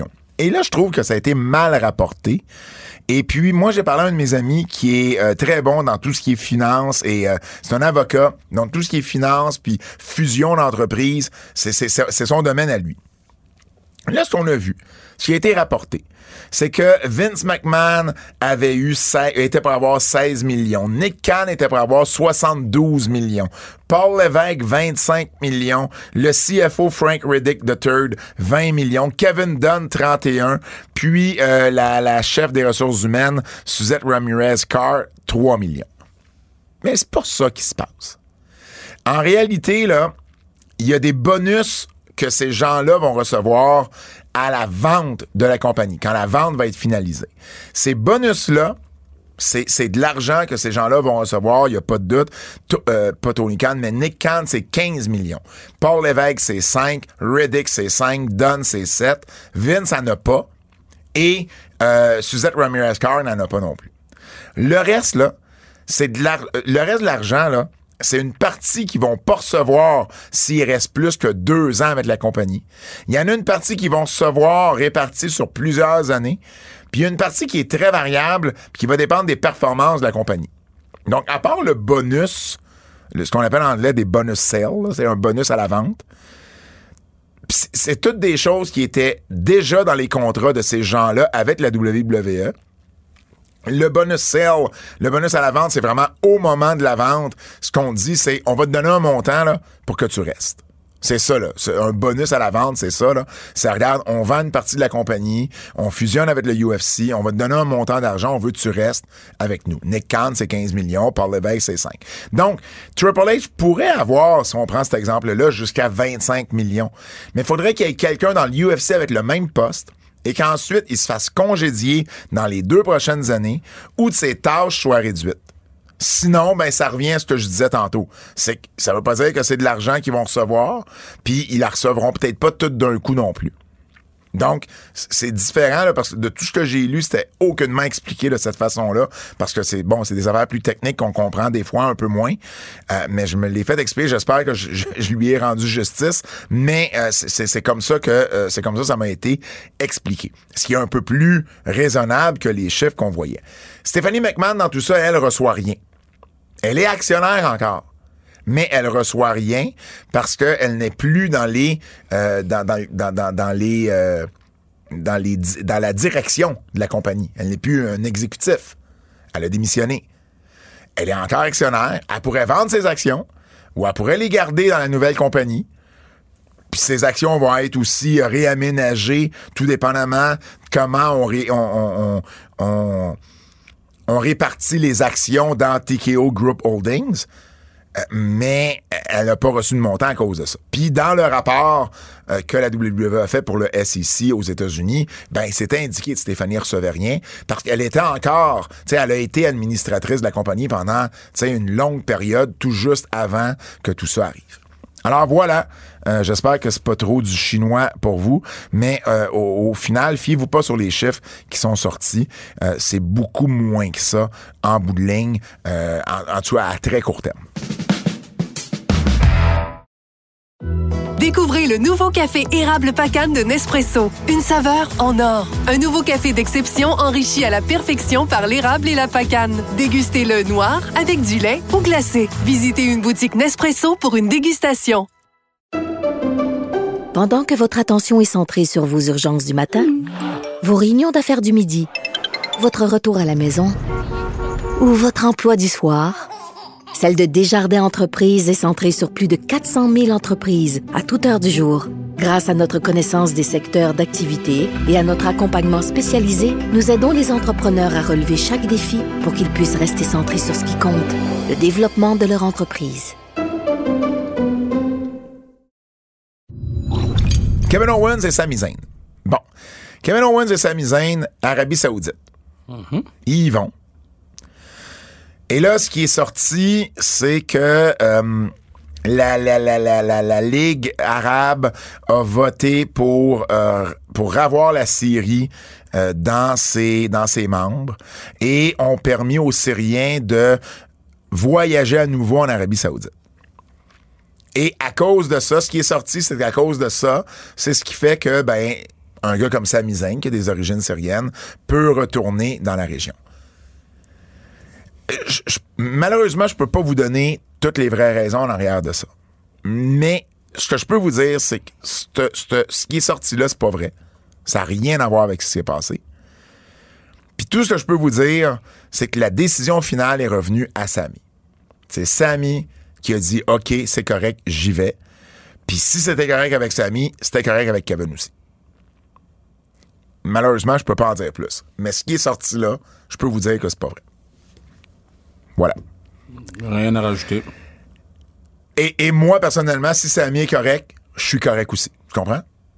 Et là, je trouve que ça a été mal rapporté. Et puis, moi, j'ai parlé à un de mes amis qui est très bon dans tout ce qui est finance et c'est un avocat. Donc, tout ce qui est finance puis fusion d'entreprises, c'est son domaine à lui. Là, ce qu'on a vu, ce qui a été rapporté, c'est que Vince McMahon était pour avoir 16 millions. Nick Khan était pour avoir 72 millions. Paul Lévesque, 25 millions. Le CFO Frank Riddick III, 20 millions. Kevin Dunn, 31. Puis la chef des ressources humaines, Suzette Ramirez-Carr, 3 millions. Mais c'est pas ça qui se passe. En réalité, là, il y a des bonus que ces gens-là vont recevoir à la vente de la compagnie, quand la vente va être finalisée. Ces bonus-là, c'est de l'argent que ces gens-là vont recevoir, il n'y a pas de doute. Pas Tony Khan, mais Nick Khan, c'est 15 millions. Paul Lévesque, c'est 5. Riddick, c'est 5. Dunn, c'est 7. Vince n'en a pas. Et Suzette Ramirez-Carr n'en a pas non plus. Le reste, là, le reste de l'argent, là, c'est une partie qu'ils vont pas recevoir s'il reste plus que 2 ans avec la compagnie. Il y en a une partie qui vont recevoir répartie sur plusieurs années. Puis il y a une partie qui est très variable puis qui va dépendre des performances de la compagnie. Donc, à part le bonus, ce qu'on appelle en anglais des bonus sales, là, c'est un bonus à la vente, c'est toutes des choses qui étaient déjà dans les contrats de ces gens-là avec la WWE. Le bonus sale, le bonus à la vente, c'est vraiment au moment de la vente. Ce qu'on dit, c'est on va te donner un montant là, pour que tu restes. C'est ça, là. C'est un bonus à la vente, c'est ça, là. Ça regarde, on vend une partie de la compagnie, on fusionne avec le UFC, on va te donner un montant d'argent, on veut que tu restes avec nous. Nick Khan, c'est 15 millions, Paul Lévesque, c'est 5. Donc, Triple H pourrait avoir, si on prend cet exemple-là, jusqu'à 25 millions. Mais il faudrait qu'il y ait quelqu'un dans le UFC avec le même poste et qu'ensuite, il se fasse congédier dans les 2 prochaines années ou de ses tâches soient réduites. Sinon, ben ça revient à ce que je disais tantôt. C'est que ça veut pas dire que c'est de l'argent qu'ils vont recevoir, puis ils la recevront peut-être pas tout d'un coup non plus. Donc, c'est différent, là, parce que de tout ce que j'ai lu, c'était aucunement expliqué de cette façon-là, parce que c'est des affaires plus techniques qu'on comprend des fois un peu moins, mais je me l'ai fait expliquer, j'espère que je lui ai rendu justice, mais c'est comme ça que ça m'a été expliqué. Ce qui est un peu plus raisonnable que les chiffres qu'on voyait. Stephanie McMahon, dans tout ça, elle reçoit rien. Elle est actionnaire encore. Mais elle reçoit rien parce qu'elle n'est plus dans la direction de la compagnie. Elle n'est plus un exécutif. Elle a démissionné. Elle est encore actionnaire. Elle pourrait vendre ses actions ou elle pourrait les garder dans la nouvelle compagnie. Puis ces actions vont être aussi réaménagées, tout dépendamment de comment on répartit les actions dans TKO Group Holdings. Mais elle n'a pas reçu de montant à cause de ça. Puis dans le rapport que la WWE a fait pour le SEC aux États-Unis, ben c'était indiqué que Stéphanie recevait rien parce qu'elle était encore, tu sais, elle a été administratrice de la compagnie pendant, tu sais, une longue période, tout juste avant que tout ça arrive. Alors voilà, j'espère que c'est pas trop du chinois pour vous, mais au final, fiez-vous pas sur les chiffres qui sont sortis. C'est beaucoup moins que ça en bout de ligne, en tout cas à très court terme. Découvrez le nouveau café érable Pacane de Nespresso. Une saveur en or. Un nouveau café d'exception enrichi à la perfection par l'érable et la pacane. Dégustez-le noir, avec du lait ou glacé. Visitez une boutique Nespresso pour une dégustation. Pendant que votre attention est centrée sur vos urgences du matin, vos réunions d'affaires du midi, votre retour à la maison ou votre emploi du soir, celle de Desjardins Entreprises est centrée sur plus de 400 000 entreprises à toute heure du jour. Grâce à notre connaissance des secteurs d'activité et à notre accompagnement spécialisé, nous aidons les entrepreneurs à relever chaque défi pour qu'ils puissent rester centrés sur ce qui compte, le développement de leur entreprise. Kevin Owens et Sami Zayn. Bon. Kevin Owens et Sami Zayn, Arabie Saoudite. Ils y vont. Et là, ce qui est sorti, c'est que la Ligue arabe a voté pour avoir la Syrie dans ses membres et ont permis aux Syriens de voyager à nouveau en Arabie Saoudite. Et à cause de ça, ce qui est sorti, c'est qu'à cause de ça, c'est ce qui fait que, un gars comme Sami Zayn, qui a des origines syriennes, peut retourner dans la région. Malheureusement, je peux pas vous donner toutes les vraies raisons en arrière de ça. Mais ce que je peux vous dire, c'est que ce qui est sorti là, c'est pas vrai. Ça n'a rien à voir avec ce qui s'est passé. Puis tout ce que je peux vous dire, c'est que la décision finale est revenue à Sami. C'est Sami qui a dit « OK, c'est correct, j'y vais ». Puis si c'était correct avec Sami, c'était correct avec Kevin aussi. Malheureusement, je peux pas en dire plus. Mais ce qui est sorti là, je peux vous dire que c'est pas vrai. Voilà. Rien à rajouter. Et moi, personnellement, si Sami est correct, je suis correct aussi. Tu comprends?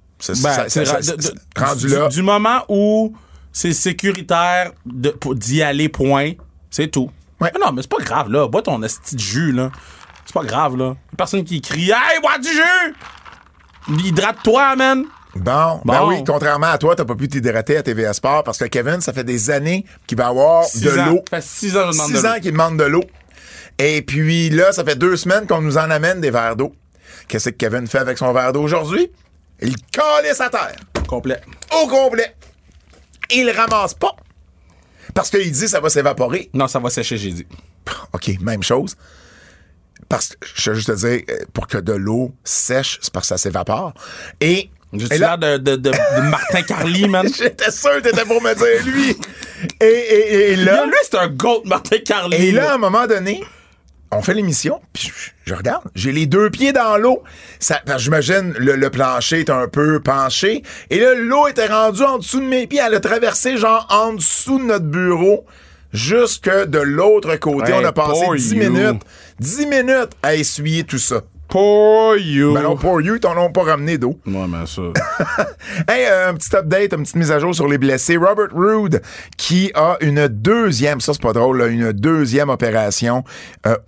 Rendu là. Du moment où c'est sécuritaire d'y aller, point, c'est tout. Ouais. Mais non, mais c'est pas grave, là. Bois ton esti de jus, là. C'est pas grave, là. Personne qui crie « Hey, bois du jus! Hydrate-toi, man! » Bon, ben oui, contrairement à toi, t'as pas pu t'hydrater à TVA Sport parce que Kevin, ça fait des années qu'il va avoir de l'eau. Ça fait 6 ans, 6 ans qu'il demande de l'eau. Et puis là, ça fait 2 semaines qu'on nous en amène des verres d'eau. Qu'est-ce que Kevin fait avec son verre d'eau aujourd'hui? Il calisse à terre. Complet. Au complet. Il le ramasse pas. Parce qu'il dit ça va s'évaporer. Non, ça va sécher, j'ai dit. OK, même chose. Parce que, je veux juste te dire, pour que de l'eau sèche, c'est parce que ça s'évapore. Et j'ai l'air de Martin Carly, man. J'étais sûr que t'étais pour me dire lui. Et là... Lui, c'est un goat, Martin Carly. Et là, à un moment donné, on fait l'émission, puis je regarde, j'ai les 2 pieds dans l'eau. J'imagine, le plancher est un peu penché. Et là, l'eau était rendue en dessous de mes pieds. Elle a traversé, genre, en dessous de notre bureau, jusque de l'autre côté. Hey, on a passé 10 minutes à essuyer tout ça. Pour you. Ben non, pour you, ils t'en ont pas ramené d'eau. Ouais, mais ça. Hey, un petit update, une petite mise à jour sur les blessés. Robert Roode, qui a une deuxième, ça c'est pas drôle, là, une deuxième opération ben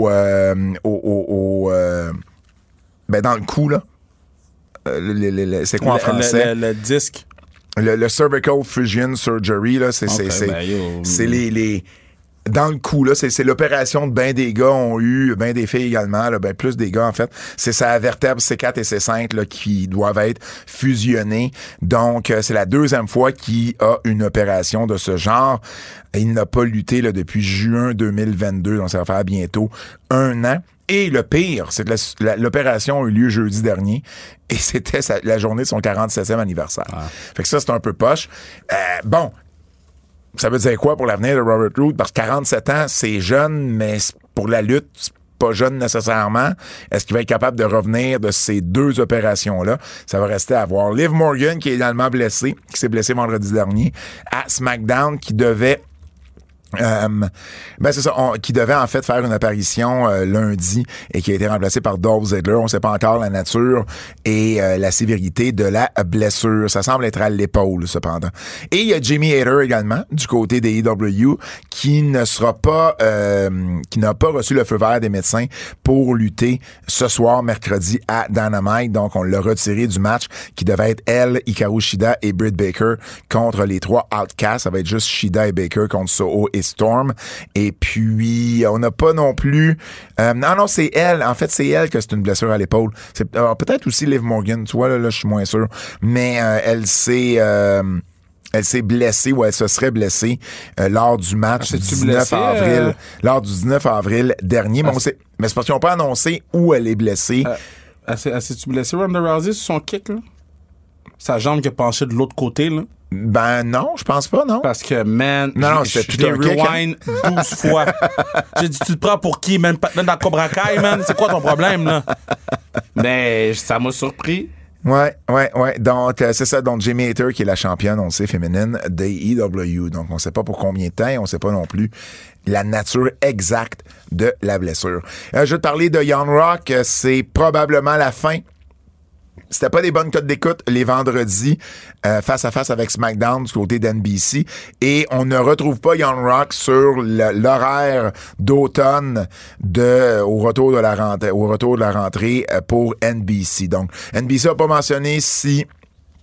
dans le cou, là. C'est quoi en français? Le disque. Le cervical fusion surgery, là, c'est les dans le coup, là, c'est l'opération de ben des gars ont eu, ben des filles également, là, ben plus des gars, en fait. C'est sa vertèbre C4 et C5, là, qui doivent être fusionnées. Donc, c'est la deuxième fois qu'il a une opération de ce genre. Il n'a pas lutté, là, depuis juin 2022. Donc, ça va faire bientôt 1 an. Et le pire, c'est que l'opération a eu lieu jeudi dernier et c'était la journée de son 47e anniversaire. Ah. Fait que ça, c'est un peu poche. Bon, ça veut dire quoi pour l'avenir de Robert Roode? Parce que 47 ans, c'est jeune, mais pour la lutte, c'est pas jeune nécessairement. Est-ce qu'il va être capable de revenir de ces 2 opérations-là? Ça va rester à voir. Liv Morgan, qui est également blessée, qui s'est blessée vendredi dernier, à SmackDown, qui devait... c'est ça, qui devait en fait faire une apparition lundi et qui a été remplacé par Dolph Ziggler. On sait pas encore la nature et la sévérité de la blessure. Ça semble être à l'épaule cependant. Et il y a Jamie Hayter également du côté des EW qui ne sera pas qui n'a pas reçu le feu vert des médecins pour lutter ce soir mercredi à Dynamite. Donc on l'a retiré du match qui devait être elle, Hikaru Shida et Britt Baker contre les 3 Outcasts. Ça va être juste Shida et Baker contre Soho et Storm. Et puis, on n'a pas non plus... non, c'est elle. En fait, c'est elle que c'est une blessure à l'épaule. C'est peut-être aussi Liv Morgan. Tu vois, là, je suis moins sûr. Mais elle s'est blessée ou elle se serait blessée lors du match du 19 avril. Lors du 19 avril dernier. Mais c'est parce qu'ils n'ont pas annoncé où elle est blessée. S'est-tu blessée, Ronda Rousey, sur son kick, là? Sa jambe qui a penché de l'autre côté, là? Ben non, je pense pas, non. Parce que, man, c'était je l'ai rewind 12 fois. J'ai dit, tu te prends pour qui, man? Patman dans Cobra Kai, man? C'est quoi ton problème, là? Mais ça m'a surpris. Ouais. Donc, c'est ça. Donc, Jamie Hayter, qui est la championne, on le sait, féminine, des EW. Donc, on sait pas pour combien de temps et on sait pas non plus la nature exacte de la blessure. Je vais te parler de Young Rock. C'est probablement la fin. C'était pas des bonnes cotes d'écoute les vendredis face à face avec SmackDown du côté d'NBC et on ne retrouve pas Young Rock sur l'horaire d'automne au retour de la rentrée pour NBC. Donc NBC a pas mentionné si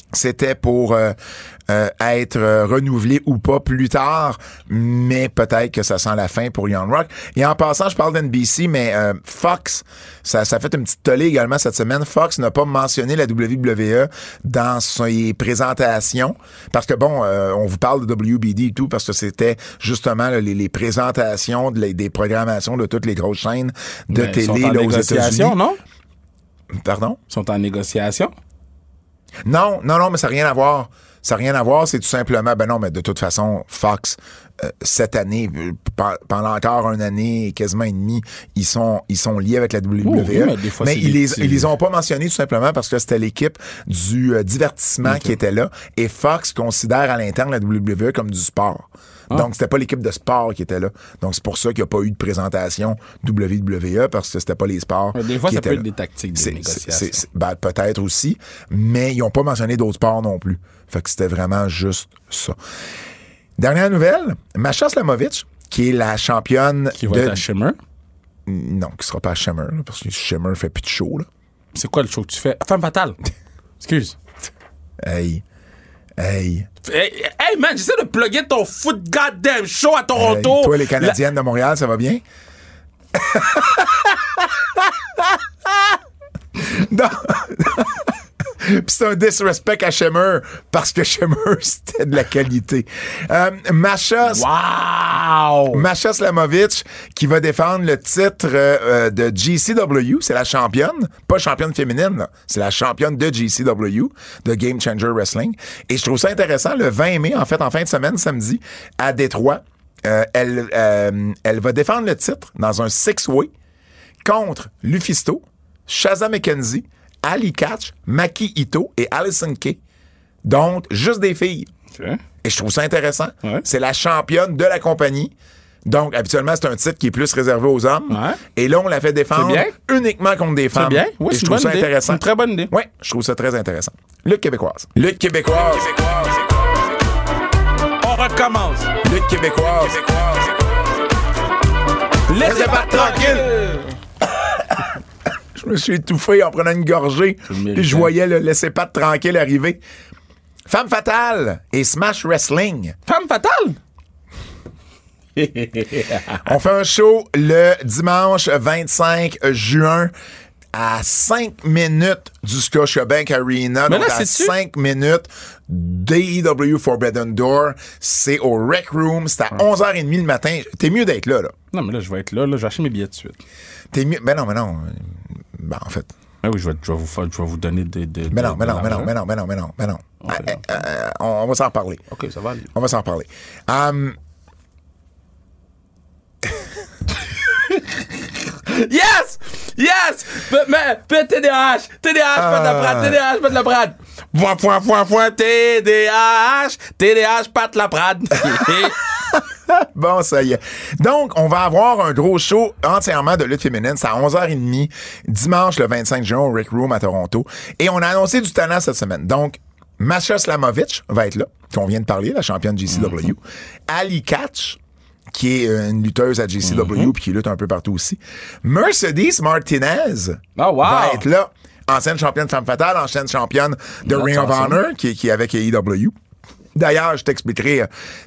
c'était pour être renouvelé ou pas plus tard, mais peut-être que ça sent la fin pour Young Rock. Et en passant, je parle d'NBC, mais Fox, ça fait une petite tollée également cette semaine. Fox n'a pas mentionné la WWE dans ses présentations, parce que bon, on vous parle de WBD et tout, parce que c'était justement là, les présentations des programmations de toutes les grosses chaînes de télé là, aux États-Unis. Non? Pardon? Ils sont en négociation? Non, mais ça n'a rien à voir. Ça n'a rien à voir, c'est tout simplement... Ben non, mais de toute façon, Fox, cette année, pendant encore une année, quasiment et demie, ils sont liés avec la WWE. Oui, mais des fois, mais ils les ont pas mentionnés tout simplement parce que c'était l'équipe du divertissement qui était là. Et Fox considère à l'interne la WWE comme du sport. Donc, c'était pas l'équipe de sport qui était là. Donc, c'est pour ça qu'il n'y a pas eu de présentation WWE parce que c'était pas les sports. Des fois, qui ça étaient peut là. être des tactiques de négociation. Ben, peut-être aussi, mais ils n'ont pas mentionné d'autres sports non plus. Fait que c'était vraiment juste ça. Dernière nouvelle, Masha Slamovich, qui est la championne Qui va être à Shimmer? Non, qui sera pas à Shimmer, là, parce que Shimmer fait plus de show, là. C'est quoi le show que tu fais? Femme fatale. Excuse. Hey, Hey, man, j'essaie de plugger ton foot goddamn show à Toronto. toi, les Canadiennes de Montréal, ça va bien? Non. Puis c'est un disrespect à Shimmer parce que Shimmer, c'était de la qualité. Masha Slamovich qui va défendre le titre de GCW. C'est la championne, pas championne féminine, là. C'est la championne de GCW, de Game Changer Wrestling. Et je trouve ça intéressant, le 20 mai, en fait, en fin de semaine, samedi, à Détroit, elle va défendre le titre dans un six-way contre Lufisto, Shazza McKenzie, Ali Catch, Maki Ito et Allison Kay. Donc, juste des filles. Okay. Et je trouve ça intéressant. Ouais. C'est la championne de la compagnie. Donc, habituellement, c'est un titre qui est plus réservé aux hommes. Ouais. Et là, on la fait défendre uniquement contre des femmes. C'est bien. Oui, et je trouve ça intéressant. C'est une très bonne idée. Oui, je trouve ça très intéressant. Lutte québécoise. Lutte québécoise. On recommence. Lutte québécoise. Laissez pas tranquille. Je me suis étouffé en prenant une gorgée. Puis je voyais le laissez-pas tranquille arriver. Femme fatale et Smash Wrestling. Femme fatale? On fait un show le dimanche 25 juin à 5 minutes du Scotiabank Arena. Mais donc là, à 5 minutes d'AEW Forbidden Door. C'est au Rec Room. C'est à 11h30 le matin. T'es mieux d'être là. Non, mais là, je vais être là. Je vais acheter mes billets tout de suite. T'es mieux... Mais non. Ben, en fait... Ah oui, je vais vous donner des... Mais non. Okay. On va s'en reparler. OK, ça va aller. On va s'en reparler. Yes! Mais TDAH, pas de la brade. Point, TDAH, pas de la brade. Bon, ça y est. Donc, on va avoir un gros show entièrement de lutte féminine. C'est à 11h30, dimanche le 25 juin au Rec Room à Toronto. Et on a annoncé du talent cette semaine. Donc, Masha Slamovich va être là, qu'on vient de parler, la championne GCW. Ali Catch, qui est une lutteuse à GCW puis qui lutte un peu partout aussi. Mercedes Martinez va être là. Ancienne championne femme fatale, ancienne championne de Ring of Honor, qui est avec AEW. D'ailleurs, je t'expliquerai,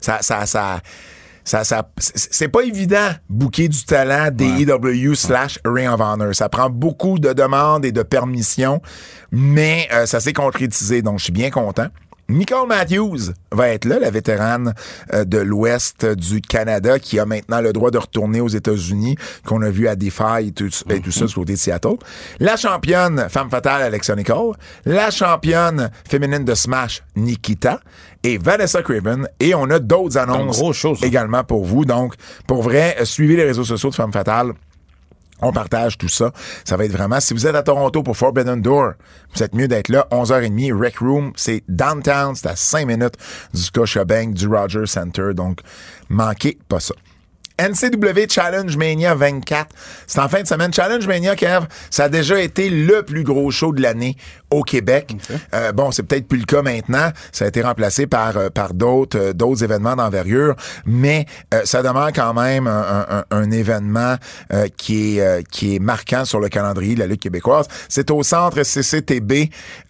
c'est pas évident booker du talent des AEW / Ring of Honor. Ça prend beaucoup de demandes et de permissions, mais ça s'est concrétisé, donc je suis bien content. Nicole Matthews va être là, la vétérane de l'Ouest du Canada qui a maintenant le droit de retourner aux États-Unis, qu'on a vu à Defy et tout ça du côté de Seattle. La championne femme fatale, Alexa Nicole. La championne féminine de Smash, Nikita. Et Vanessa Craven. Et on a d'autres annonces également pour vous. Donc, pour vrai, suivez les réseaux sociaux de Femme Fatale. On partage tout ça. Ça va être vraiment... Si vous êtes à Toronto pour Forbidden Door, vous êtes mieux d'être là. 11h30, Rec Room. C'est downtown. C'est à 5 minutes du Scotiabank, du Rogers Center. Donc, manquez pas ça. NCW Challenge Mania 24. C'est en fin de semaine. Challenge Mania, Kev, ça a déjà été le plus gros show de l'année au Québec. Okay. Bon, c'est peut-être plus le cas maintenant. Ça a été remplacé par d'autres événements d'envergure, mais ça demeure quand même un événement qui est marquant sur le calendrier de la lutte québécoise. C'est au centre CCCTB.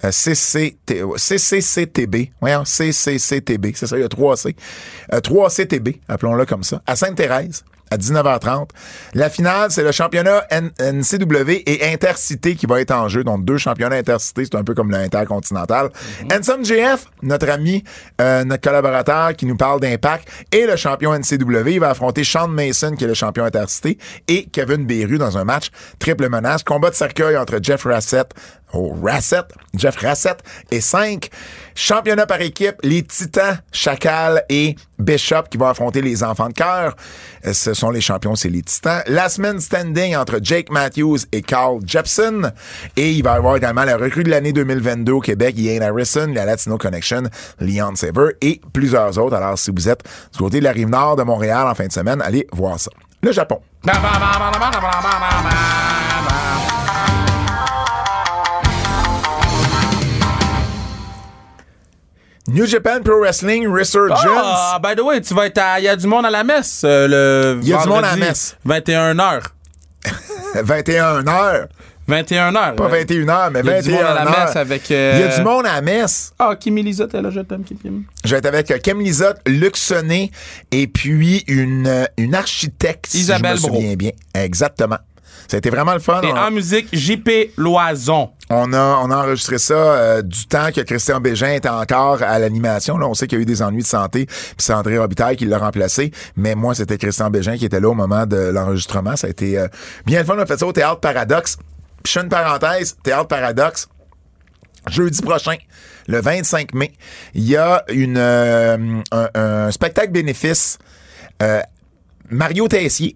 Voyons, CCCTB. C'est ça, il y a 3C. 3CTB, appelons-le comme ça, à Sainte-Thérèse. À 19h30. La finale, c'est le championnat NCW et Intercité qui va être en jeu. Donc, 2 championnats Intercité, c'est un peu comme l'Intercontinental. Handsome JF, notre ami, notre collaborateur qui nous parle d'Impact, et le champion NCW, il va affronter Sean Mason, qui est le champion Intercité, et Kevin Beru dans un match triple menace. Combat de cercueil entre Jeff Rassett et 5. Championnat par équipe, les Titans, Chacal et Bishop qui vont affronter les Enfants de cœur. Ce sont les champions, c'est les Titans. Last Man Standing entre Jake Matthews et Carl Jepson. Et il va y avoir également la recrue de l'année 2022 au Québec, Ian Harrison, la Latino Connection, Leon Saver et plusieurs autres. Alors, si vous êtes du côté de la Rive-Nord de Montréal en fin de semaine, allez voir ça. Le Japon. New Japan Pro Wrestling Resurgence. Ah, by the way, tu vas être il y a du monde à la messe le Il y a du monde à la messe. 21h. 21h. 21h. Pas 21h, mais 21h. Il y a du monde à la messe avec... Il y a du monde à la messe. Ah, Kim Lizotte, elle là, je t'aime, Kim. Je vais être avec Kim Lizotte, Luc Sonnet, et puis une architecte, Isabelle si je me souviens bien. Exactement. Ça a été vraiment le fun. Et en musique, JP Loison. On a enregistré ça du temps que Christian Bégin était encore à l'animation. Là, on sait qu'il y a eu des ennuis de santé, puis c'est André Robitaille qui l'a remplacé. Mais moi, c'était Christian Bégin qui était là au moment de l'enregistrement. Ça a été bien le fun. On a fait ça au Théâtre Paradoxe. Puis je fais une parenthèse, Théâtre Paradoxe. Jeudi prochain, le 25 mai, il y a un spectacle bénéfice. Mario Tessier,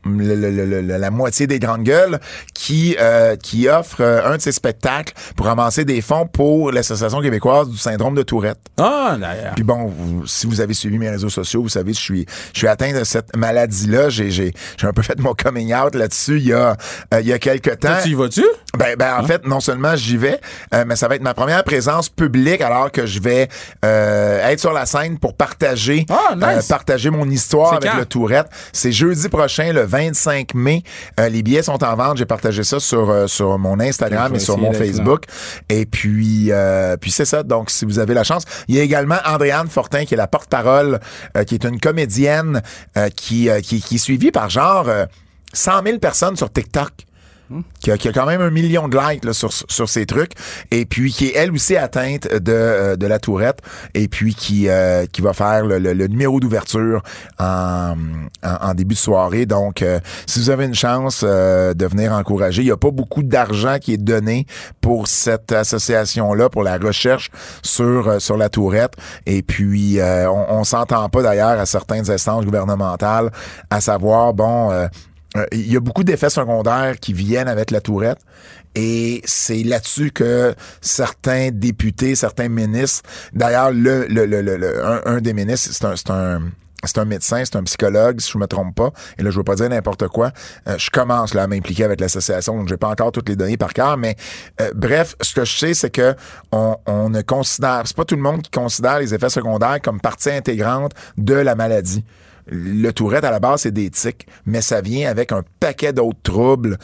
la moitié des grandes gueules, qui offre un de ses spectacles pour ramasser des fonds pour l'Association québécoise du syndrome de Tourette. Ah, d'ailleurs. Puis bon, si vous avez suivi mes réseaux sociaux, vous savez, je suis atteint de cette maladie-là. J'ai un peu fait mon coming out là-dessus il y a quelques temps. Tu y vas-tu? En fait, non seulement j'y vais, mais ça va être ma première présence publique alors que je vais être sur la scène pour partager mon histoire avec le Tourette. C'est jeudi prochain, le 25 mai. Les billets sont en vente. J'ai partagé ça sur mon Instagram et sur mon Facebook. Et puis c'est ça. Donc, si vous avez la chance. Il y a également Andréane Fortin, qui est la porte-parole, qui est une comédienne qui est suivie par genre 100 000 personnes sur TikTok. Qui a quand même 1 million de likes là, sur ces trucs, et puis qui est elle aussi atteinte de la Tourette, et puis qui va faire le numéro d'ouverture en début de soirée. Donc, si vous avez une chance de venir encourager, il n'y a pas beaucoup d'argent qui est donné pour cette association-là, pour la recherche sur la Tourette, et puis on s'entend pas d'ailleurs à certaines instances gouvernementales, à savoir, il y a beaucoup d'effets secondaires qui viennent avec la Tourette, et c'est là-dessus que certains députés, certains ministres, d'ailleurs un des ministres, c'est un médecin, c'est un psychologue, si je me trompe pas, et là je veux pas dire n'importe quoi, je commence là à m'impliquer avec l'association, donc j'ai pas encore toutes les données par cœur, mais bref, ce que je sais, c'est que on ne considère, c'est pas tout le monde qui considère les effets secondaires comme partie intégrante de la maladie. Le Tourette, à la base, c'est des tics, mais ça vient avec un paquet d'autres troubles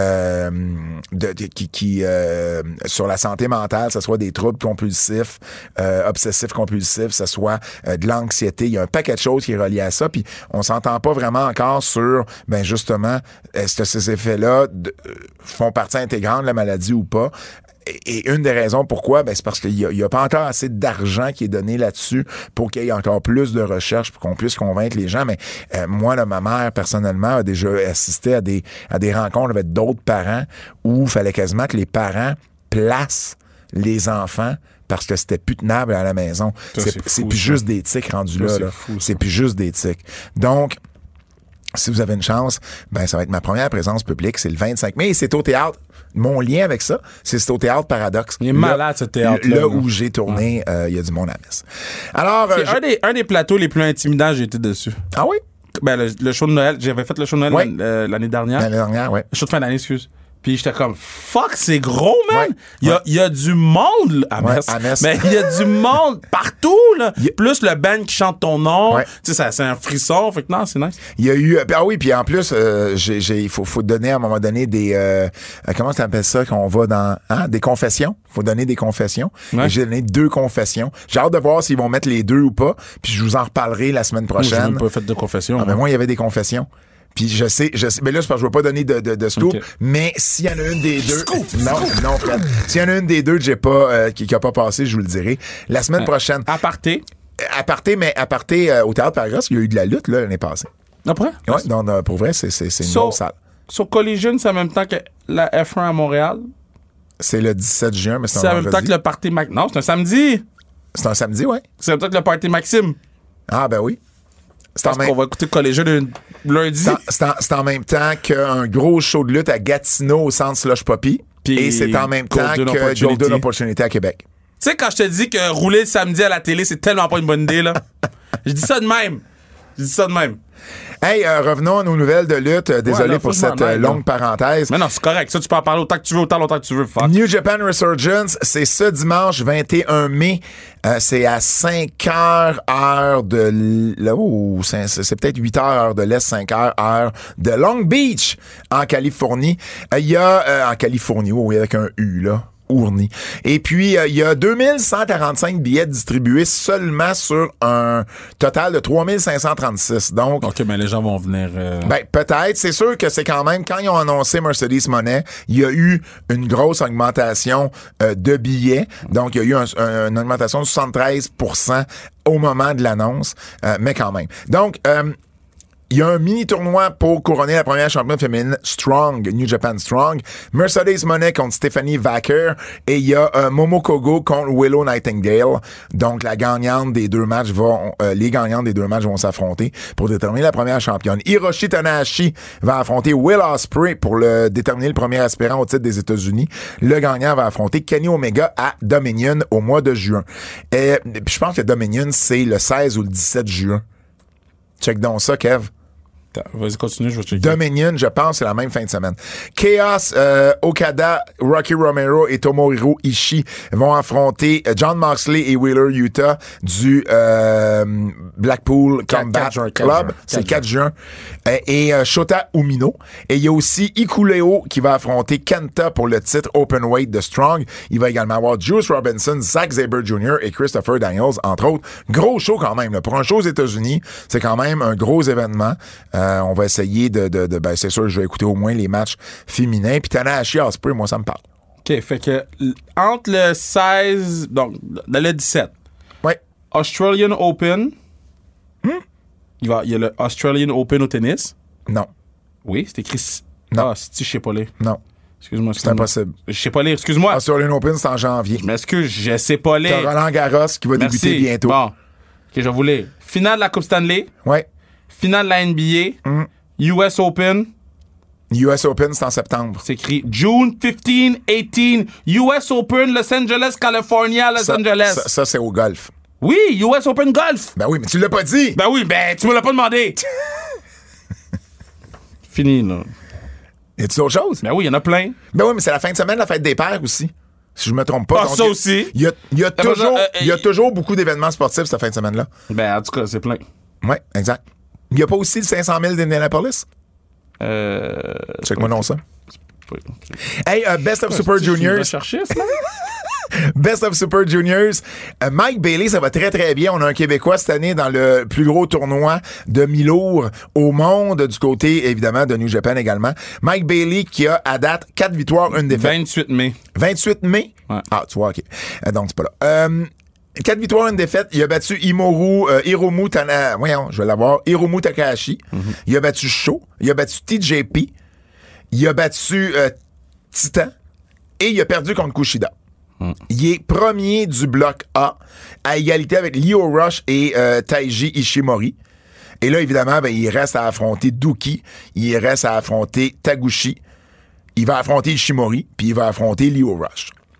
qui sur la santé mentale, que ce soit des troubles compulsifs, obsessifs compulsifs, ça soit de l'anxiété. Il y a un paquet de choses qui est relié à ça, puis on s'entend pas vraiment encore sur, justement, est-ce que ces effets-là font partie intégrante de la maladie ou pas. Et une des raisons pourquoi, c'est parce qu'il y a pas encore assez d'argent qui est donné là-dessus pour qu'il y ait encore plus de recherche pour qu'on puisse convaincre les gens. Mais moi, là, ma mère, personnellement, a déjà assisté à des rencontres avec d'autres parents où il fallait quasiment que les parents placent les enfants parce que c'était plus tenable à la maison. C'est plus juste des tics rendus là. C'est plus juste des tics. Donc, si vous avez une chance, ça va être ma première présence publique. C'est le 25 mai et c'est au théâtre. Mon lien avec ça, c'est au Théâtre Paradoxe. Il est malade, ce théâtre-là. Là où j'ai tourné, il y a du monde à la messe. Alors, c'est un des plateaux les plus intimidants, j'ai été dessus. Ah oui? le show de Noël. J'avais fait le show de Noël Ouais. l'année dernière. L'année dernière, ouais. Le show de fin d'année, excuse. Puis j'étais comme, fuck, c'est gros, man. Ouais. Il y a du monde là, à Metz. à Metz. Mais il y a du monde partout, là. Plus le band qui chante ton nom. Ouais. Tu sais, c'est un frisson. Fait que non, c'est nice. Il y a eu... Ah oui, puis en plus, il faut donner à un moment donné des... comment tu appelles ça qu'on va dans... Hein, des confessions. Il faut donner des confessions. Ouais. Et j'ai donné 2 confessions. J'ai hâte de voir s'ils vont mettre les 2 ou pas. Puis je vous en reparlerai la semaine Moi, j'ai prochaine. même pas fait de confession. Ah, ben moi, il y avait des confessions. Puis je sais, mais là, c'est parce que je veux pas donner de scoop. Okay. Mais s'il y en a une des deux. Non, Fred. S'il y en a une des deux que j'ai pas, qui a pas passé, je vous le dirai. La semaine prochaine. Aparté. Aparté au Théâtre Paris, il y a eu de la lutte, là, l'année passée. Après? Ouais, donc, pour vrai, c'est une grosse salle. Sur Collision, c'est en même temps que la F1 à Montréal. C'est le 17 juin, mais c'est C'est un en même temps vendredi. que le party Maxime. Non, c'est un samedi. C'est un samedi, ouais. C'est en même temps que le party Maxime. Ah, ben oui. C'est en Parce même qu'on va écouter Collision lundi. C'est en même temps qu'un gros show de lutte à Gatineau au centre Slush Poppy. Puis Et c'est en même temps Golden que Opportunity. Golden Opportunity à Québec. Tu sais, quand je te dis que rouler le samedi à la télé, c'est tellement pas une bonne idée, là. Je dis ça de même. Hey, revenons à nos nouvelles de lutte. Désolé là, pour faut que je cette m'en aille, là. longue parenthèse. Mais non, c'est correct. Ça, tu peux en parler autant que tu veux, autant longtemps que tu veux. Fuck. New Japan Resurgence, c'est ce dimanche 21 mai. C'est à 5h heure de... Là, c'est peut-être 8h heure de l'Est, 5h heure de Long Beach, en Californie. Il y a... en Californie, oui, avec un U, là. Ourny. Et puis, il y a 2145 billets distribués seulement sur un total de 3536. Donc, OK, mais les gens vont venir... ben, peut-être. C'est sûr que c'est quand même, quand ils ont annoncé Mercedes Moné, il y a eu une grosse augmentation de billets. Donc, il y a eu une augmentation de 73% au moment de l'annonce, mais quand même. Donc, il y a un mini-tournoi pour couronner la première championne féminine Strong, New Japan Strong. Mercedes Moné contre Stephanie Vacker. Et il y a Momo Kogo contre Willow Nightingale. Donc, les gagnantes des deux matchs vont s'affronter pour déterminer la première championne. Hiroshi Tanahashi va affronter Will Ospreay pour déterminer le premier aspirant au titre des États-Unis. Le gagnant va affronter Kenny Omega à Dominion au mois de juin. Et puis je pense que Dominion, c'est le 16 ou le 17 juin. Check donc ça, Kev. Vas-y, continue, je vais checker. Dominion, je pense, c'est la même fin de semaine. Chaos, Okada, Rocky Romero et Tomohiro Ishii vont affronter Jon Moxley et Wheeler Yuta du Blackpool Combat 4 juin, Club. C'est le 4 juin. Et Shota Umino. Et il y a aussi Hikuleo qui va affronter Kenta pour le titre Openweight de Strong. Il va également avoir Juice Robinson, Zack Sabre Jr. et Christopher Daniels, entre autres. Gros show quand même. Là. Pour un show aux États-Unis, c'est quand même un gros événement. On va essayer ben c'est sûr, je vais écouter au moins les matchs féminins. Puis Tanahashi Ospreay, moi, ça me parle. OK, fait que entre le 16... Donc, dans le 17, Ouais. Australian Open. Il y a le Australian Open au tennis. Non. Oui, c'est écrit... Non. Ah, je sais pas lire. Non. Excuse-moi. C'est impossible. Je sais pas lire, excuse-moi. Australian Open, c'est en janvier. Je m'excuse, je sais pas lire. T'as Roland Garros qui va Merci. débuter bientôt. Bon. OK, je vais vous lire. Finale de la Coupe Stanley. Ouais. Finale de la NBA. US Open. US Open, c'est en septembre. C'est écrit June 15, 18. US Open, Los Angeles, California, Los Angeles. Ça, c'est au golf. Oui, US Open Golf. Ben oui, mais tu l'as pas dit. Ben oui, ben tu me l'as pas demandé. Fini, là. Y a-tu d'autres choses? Ben oui, il y en a plein. Ben oui, mais c'est la fin de semaine, la fête des pères aussi. Si je me trompe pas. Ah, Donc, ça aussi. Il y a besoin, toujours beaucoup d'événements sportifs cette fin de semaine-là. Ben, en tout cas, c'est plein. Oui, exact. Il n'y a pas aussi le 500 000 d'Indianapolis? Check-moi non ça. Hey, Best of Super Juniors. Best of Super Juniors. Mike Bailey, ça va très, très bien. On a un Québécois cette année dans le plus gros tournoi de mi-lourd au monde, du côté, évidemment, de New Japan également. Mike Bailey qui a, à date, 4 victoires, 1 défaite. 28 mai. 28 mai? Ouais. Ah, tu vois, OK. Donc, c'est pas là. 4 victoires, 1 défaite. Il a battu Hiromu Takahashi. Il a battu Sho. Il a battu TJP. Il a battu Titan. Et il a perdu contre Kushida. Il est premier du bloc A, à égalité avec Lio Rush et Taiji Ishimori. Et là, évidemment, ben, il reste à affronter Douki. Il reste à affronter Taguchi. Il va affronter Ishimori, puis il va affronter Lio Rush.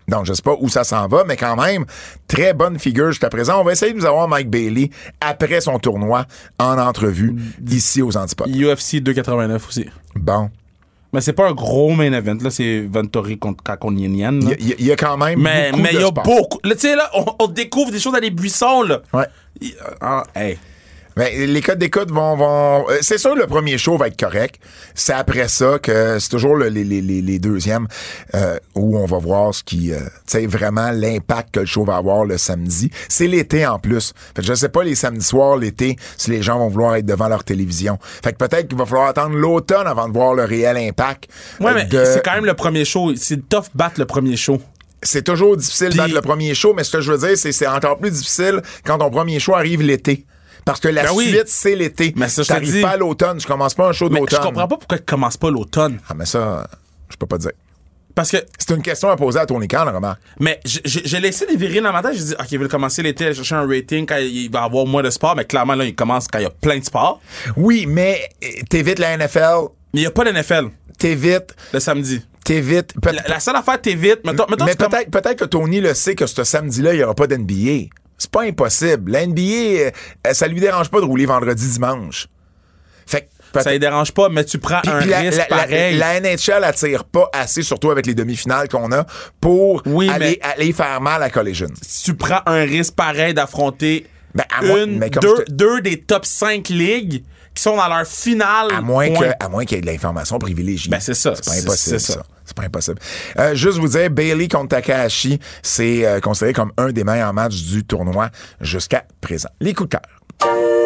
Donc, je sais pas où ça s'en va, mais quand même, très bonne figure jusqu'à présent. On va essayer de nous avoir Mike Bailey après son tournoi en entrevue ici aux Antipodes. UFC 289 aussi. Bon. Mais c'est pas un gros main event, là. C'est Vettori contre Yen Yan. Il y a quand même Mais beaucoup il y de a sport. beaucoup. Tu sais, là, on découvre des choses dans les buissons, là. Ouais. Hey. Mais les codes d'écoute vont c'est sûr, le premier show va être correct. C'est après ça que c'est toujours les deuxièmes où on va voir ce qui, tu sais, vraiment l'impact que le show va avoir le samedi. C'est l'été en plus. Fait que je sais pas les samedis soirs, l'été, si les gens vont vouloir être devant leur télévision. Fait que peut-être qu'il va falloir attendre l'automne avant de voir le réel impact. Ouais, mais c'est quand même le premier show. C'est tough battre le premier show. C'est toujours difficile d'être le premier show, mais ce que je veux dire, c'est encore plus difficile quand ton premier show arrive l'été. Parce que la suite, c'est l'été. Mais ça, je t'arrives pas à l'automne, tu commences pas un show d'automne. Je comprends pas pourquoi tu commences pas l'automne. Ah, mais ça, je peux pas te dire. Parce que... C'est une question à poser à Tony Khan, remarque. Mais j'ai laissé des virines dans ma tête. J'ai dit, OK, il veut commencer l'été, aller chercher un rating quand il va avoir moins de sport. Mais clairement, là, il commence quand il y a plein de sport. Oui, mais t'évites la NFL. Mais il n'y a pas de NFL. T'évites. Le samedi. T'évites. La seule affaire, t'évites. Mais peut-être que Tony le sait que ce samedi-là, il n'y aura pas d'NBA. C'est pas impossible. La NBA, ça lui dérange pas de rouler vendredi, dimanche. Fait que ça lui dérange pas, mais tu prends un risque pareil. La NHL attire pas assez, surtout avec les demi-finales qu'on a, pour aller faire mal à Collision. Si tu prends un risque pareil d'affronter deux des top 5 ligues qui sont dans leur finale. À moins qu'il y ait de l'information privilégiée. Ben, c'est ça. C'est pas impossible, ça. C'est pas impossible. Juste vous dire, Bailey contre Takahashi, c'est considéré comme un des meilleurs matchs du tournoi jusqu'à présent. Les coups de cœur.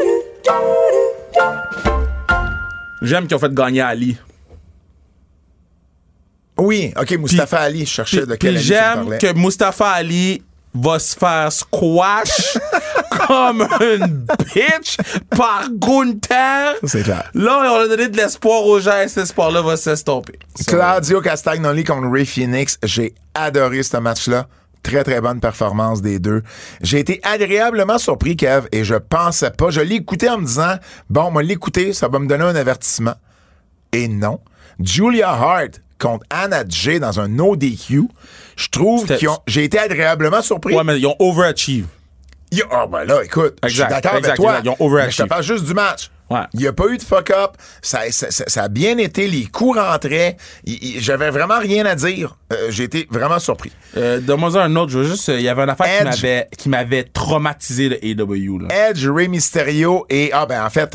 J'aime qu'ils ont fait gagner Ali. Oui, OK, Mustafa Ali, je cherchais de quel Ali tu parlais. J'aime que Mustafa Ali va se faire squash comme une bitch par Gunther. C'est clair. Là, on a donné de l'espoir aux gens et cet espoir-là va s'estomper. Claudio Castagnoli contre Ray Phoenix. J'ai adoré ce match-là. Très, très bonne performance des deux. J'ai été agréablement surpris, Kev, et je pensais pas. Je l'ai écouté en me disant, bon, moi, l'écouter, ça va me donner un avertissement. Et non. Julia Hart contre Anna Jay dans un no DQ. Je trouve j'ai été agréablement surpris. Ouais, mais ils ont overachieve. Ben là, écoute, je suis d'accord avec toi. Ils ont overachieve. Mais je te parle juste du match. Ouais. Il n'y a pas eu de fuck-up. Ça a bien été. Les coups rentraient. J'avais vraiment rien à dire. J'ai été vraiment surpris. Donne-moi un autre. Il y avait une affaire qui m'avait traumatisé le AEW. Là. Edge, Rey Mysterio et... en fait,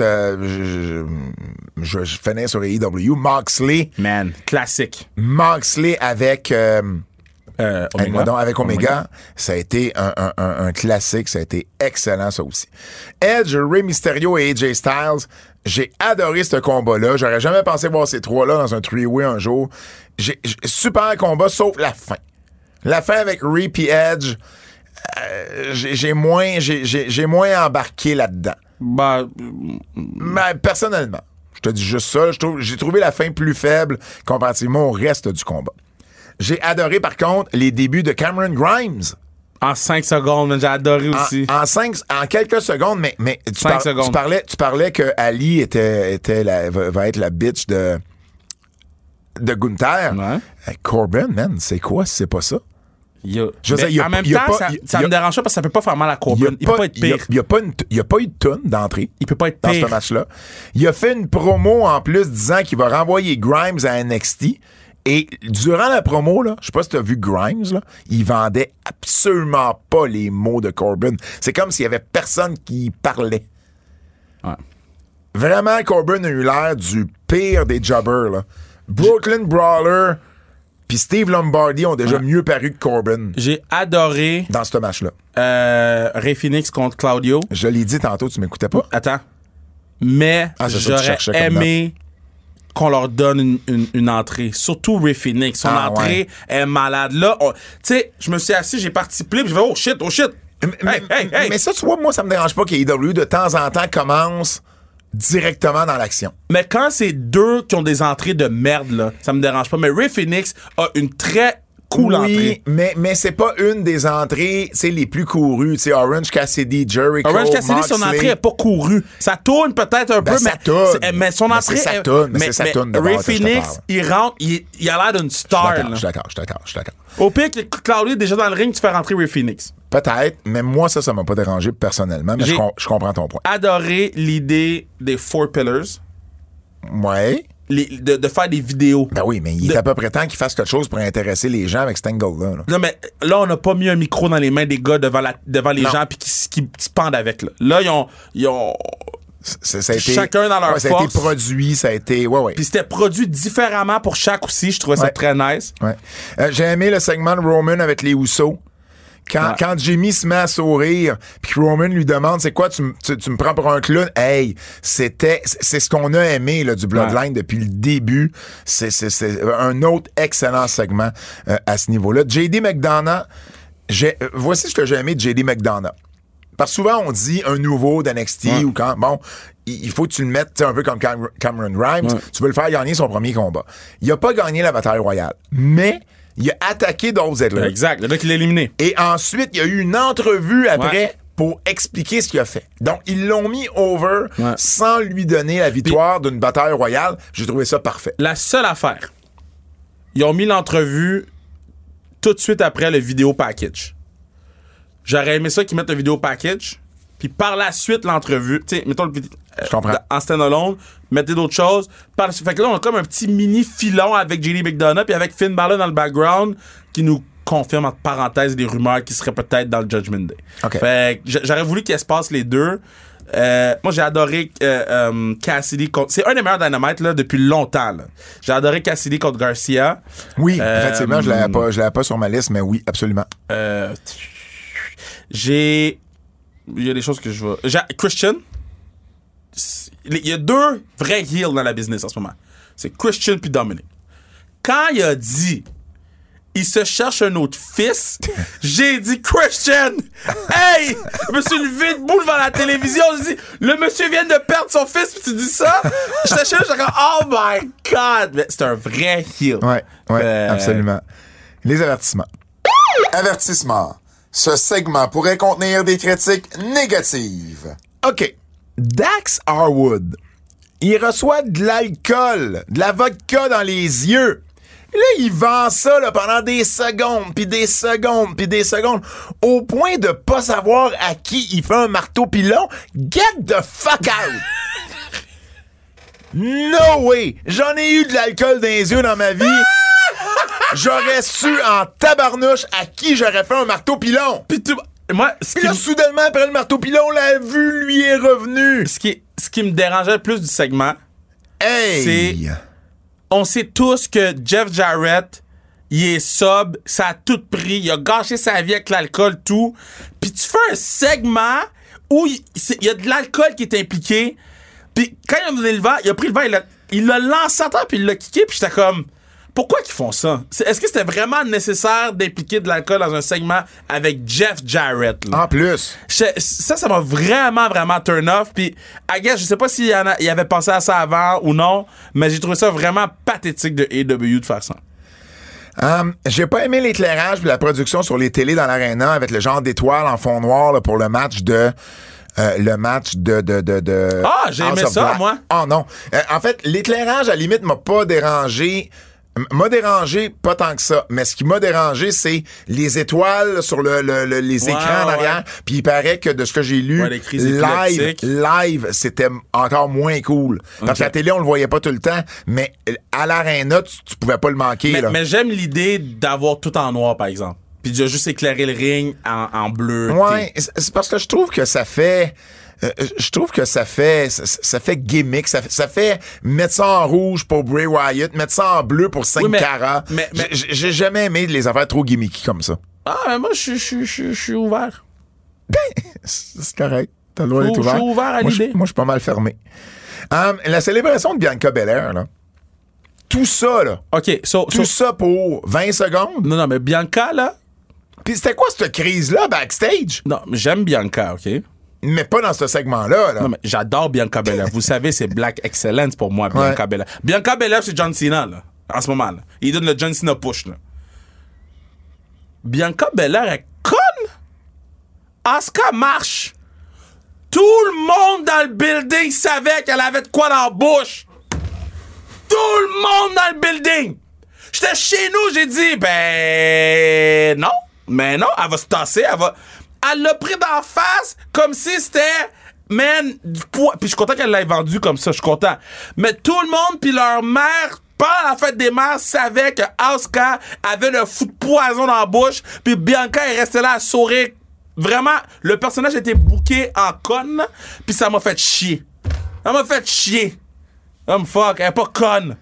je finis sur AEW. Moxley. Man, classique. Moxley avec... Omega. Avec Omega, ça a été un classique, ça a été excellent ça aussi. Edge, Rey Mysterio et AJ Styles, j'ai adoré ce combat-là. J'aurais jamais pensé voir ces trois-là dans un three-way un jour. Super combat, sauf la fin. La fin avec Rey et Edge, j'ai moins embarqué là-dedans. Mais personnellement, je te dis juste ça, j'ai trouvé la fin plus faible comparativement au reste du combat. J'ai adoré, par contre, les débuts de Cameron Grimes. En 5 secondes, j'ai adoré aussi. En quelques secondes, mais tu parlais que Ali va être la bitch de Gunther. Ouais. Corbin, man, c'est quoi si c'est pas ça? En même temps, ça me dérange pas parce que ça peut pas faire mal à Corbin. Il peut pas être pire. Il y a pas eu de tune d'entrée. Il peut pas être dans pire. ce match-là. Il a fait une promo en plus disant qu'il va renvoyer Grimes à NXT. Et durant la promo, là, je sais pas si t'as vu Grimes, là, il vendait absolument pas les mots de Corbin. C'est comme s'il y avait personne qui y parlait. Ouais. Vraiment, Corbin a eu l'air du pire des jobbers, là. Brooklyn Brawler puis Steve Lombardi ont déjà mieux paru que Corbin. J'ai adoré... Dans ce match-là. Ray Phoenix contre Claudio. Je l'ai dit tantôt, tu m'écoutais pas? Attends. Mais j'aurais aimé... qu'on leur donne une entrée. Surtout Ray Phoenix. Son entrée est malade. Là, tu sais, je me suis assis, j'ai participé, puis je vais oh shit. Mais ça, tu vois, moi, ça me dérange pas qu'AEW, de temps en temps, commence directement dans l'action. Mais quand c'est deux qui ont des entrées de merde, là, ça me dérange pas. Mais Ray Phoenix a une très cool Oui, entrée. mais c'est pas une des entrées, les plus courues. Tu sais, Orange Cassidy, Jericho, Orange Cassidy, son Moxley. entrée n'est pas courue. Ça tourne peut-être un peu, ça mais, tourne. mais son Mais entrée... c'est sa toune, mais c'est sa toune de Ray base que je te Phoenix, parle. il rentre, il a l'air d'une Je star. suis là. d'accord. Au pire que Claudio est déjà dans le ring, tu fais rentrer Ray Phoenix. Peut-être, mais moi, ça m'a pas dérangé personnellement, mais J'ai- je comprends ton point. Adoré l'idée des Four Pillars, Ouais. de faire des vidéos. Ben oui, mais il est à peu près temps qu'il fasse quelque chose pour intéresser les gens avec cet angle-là. là. Non, mais là, on n'a pas mis un micro dans les mains des gars devant les Non. gens puis qui se pendent avec. Là, ils ont Ça a été, chacun dans leur ça a été force. produit, ça a été... Ouais. Puis c'était produit différemment pour chaque aussi. Je trouvais ça Ouais. très nice. Ouais. J'ai aimé le segment de Roman avec les Usos. Quand Jimmy se met à sourire, puis que Roman lui demande c'est quoi, tu me prends pour un clown? Hey, c'est ce qu'on a aimé là, du Bloodline depuis le début. C'est un autre excellent segment à ce niveau-là. JD McDonough, voici ce que j'ai aimé de JD McDonough. Parce que souvent, on dit un nouveau d'NXT ou quand, bon, il faut que tu le mettes un peu comme Cameron Grimes. Tu veux le faire gagner son premier combat. Il a pas gagné la bataille royale, mais il a attaqué Dolph Ziggler. Exact. Le mec, il l'a éliminé. Et ensuite, il y a eu une entrevue après pour expliquer ce qu'il a fait. Donc, ils l'ont mis over sans lui donner la victoire d'une bataille royale. J'ai trouvé ça parfait. La seule affaire, ils ont mis l'entrevue tout de suite après le vidéo package. J'aurais aimé ça qu'ils mettent le vidéo package, puis par la suite, l'entrevue, tu sais, mettons le Je comprends. en stand-alone, mettez d'autres choses. Fait que là, on a comme un petit mini filon avec JD McDonough, puis avec Finn Balor dans le background, qui nous confirme, entre parenthèses, des rumeurs qui seraient peut-être dans le Judgment Day. OK. Fait que j'aurais voulu qu'il se passe les deux. Moi, j'ai adoré Cassidy contre... C'est un des meilleurs Dynamite là, depuis longtemps. Là. J'ai adoré Cassidy contre Garcia. Oui, effectivement, je l'avais pas sur ma liste, mais oui, absolument. Il y a des choses que je veux... Christian. Il y a deux vrais heels dans la business en ce moment. C'est Christian puis Dominic. Quand il a dit il se cherche un autre fils, j'ai dit Christian, hey! Je me suis levé debout devant la télévision, j'ai dit le monsieur vient de perdre son fils puis tu dis ça? J'étais chez lui, j'étais comme oh my god! Mais c'est un vrai heel. Ouais, absolument. Les avertissements. Avertissement. Ce segment pourrait contenir des critiques négatives. OK. Dax Harwood. Il reçoit de l'alcool, de la vodka dans les yeux. Et là, il vend ça là, pendant des secondes, puis des secondes, puis des secondes, au point de pas savoir à qui il fait un marteau pilon. Get the fuck out! No way! J'en ai eu de l'alcool dans les yeux dans ma vie. J'aurais su en tabarnouche à qui j'aurais fait un marteau pilon. Puis moi, Puis là, soudainement, après le marteau pilon, la vue lui est revenue. ce qui me dérangeait le plus du segment, Hey! on sait tous que Jeff Jarrett, il est sobre, ça a tout pris, il a gâché sa vie avec l'alcool, tout. Puis tu fais un segment où il y a de l'alcool qui est impliqué. Puis quand il a donné le verre, il a pris le verre, il l'a lancé à terre, puis il l'a kické, puis j'étais comme... Pourquoi qu'ils font ça? Est-ce que c'était vraiment nécessaire d'impliquer de l'alcool dans un segment avec Jeff Jarrett? Là? En plus. Ça m'a vraiment, vraiment turn off. Puis, I guess, je sais pas s'il il avait pensé à ça avant ou non, mais j'ai trouvé ça vraiment pathétique de AEW de faire ça. J'ai pas aimé l'éclairage et la production sur les télés dans l'aréna avec le genre d'étoiles en fond noir là, pour le match de... Ah, j'ai aimé ça, Black. moi. Ah non. En fait, l'éclairage, à la limite, m'a pas dérangé. M'a dérangé pas tant que ça. Mais ce qui m'a dérangé, c'est les étoiles sur les écrans en arrière. Puis il paraît que de ce que j'ai lu, Ouais, les crises épileptiques. live, c'était encore moins cool. Parce que la télé, on le voyait pas tout le temps. Mais à l'aréna, tu pouvais pas le manquer. là. Mais j'aime l'idée d'avoir tout en noir, par exemple. Puis de juste éclairer le ring en bleu. Ouais, c'est parce que je trouve que ça fait... ça fait gimmick, ça fait mettre ça en rouge pour Bray Wyatt, mettre ça en bleu pour Sin Cara. mais- J'ai jamais aimé les affaires trop gimmicky comme ça. Ah, mais moi, je suis ouvert. C'est correct. T'as le droit d'être Je ouvert. suis ouvert à l'idée. Moi, je suis pas mal fermé. La célébration de Bianca Belair, là. Tout ça, là. OK, Tout ça pour 20 secondes. Non, mais Bianca, là... Puis c'était quoi cette crise-là backstage? Non, j'aime Bianca, OK? Mais pas dans ce segment-là, là. Non, mais j'adore Bianca Belair. Vous savez, c'est Black Excellence pour moi, Bianca Belair. Bianca Belair, c'est John Cena, là, en ce moment, là. Il donne le John Cena push, là. Bianca Belair est conne. Asuka marche. Tout le monde dans le building savait qu'elle avait de quoi dans la bouche. Tout le monde dans le building. J'étais chez nous, j'ai dit, ben non. Mais non, elle va se tasser, elle l'a pris d'en face comme si c'était, man, du poids. Puis je suis content qu'elle l'ait vendu comme ça, je suis content. Mais tout le monde puis leur mère, pendant la fête des mères, savait que Asuka avait le fou de poison dans la bouche, puis Bianca est restée là à sourire. Vraiment, le personnage était booké en conne, puis ça m'a fait chier. Ça m'a fait chier. Fuck, elle est pas conne.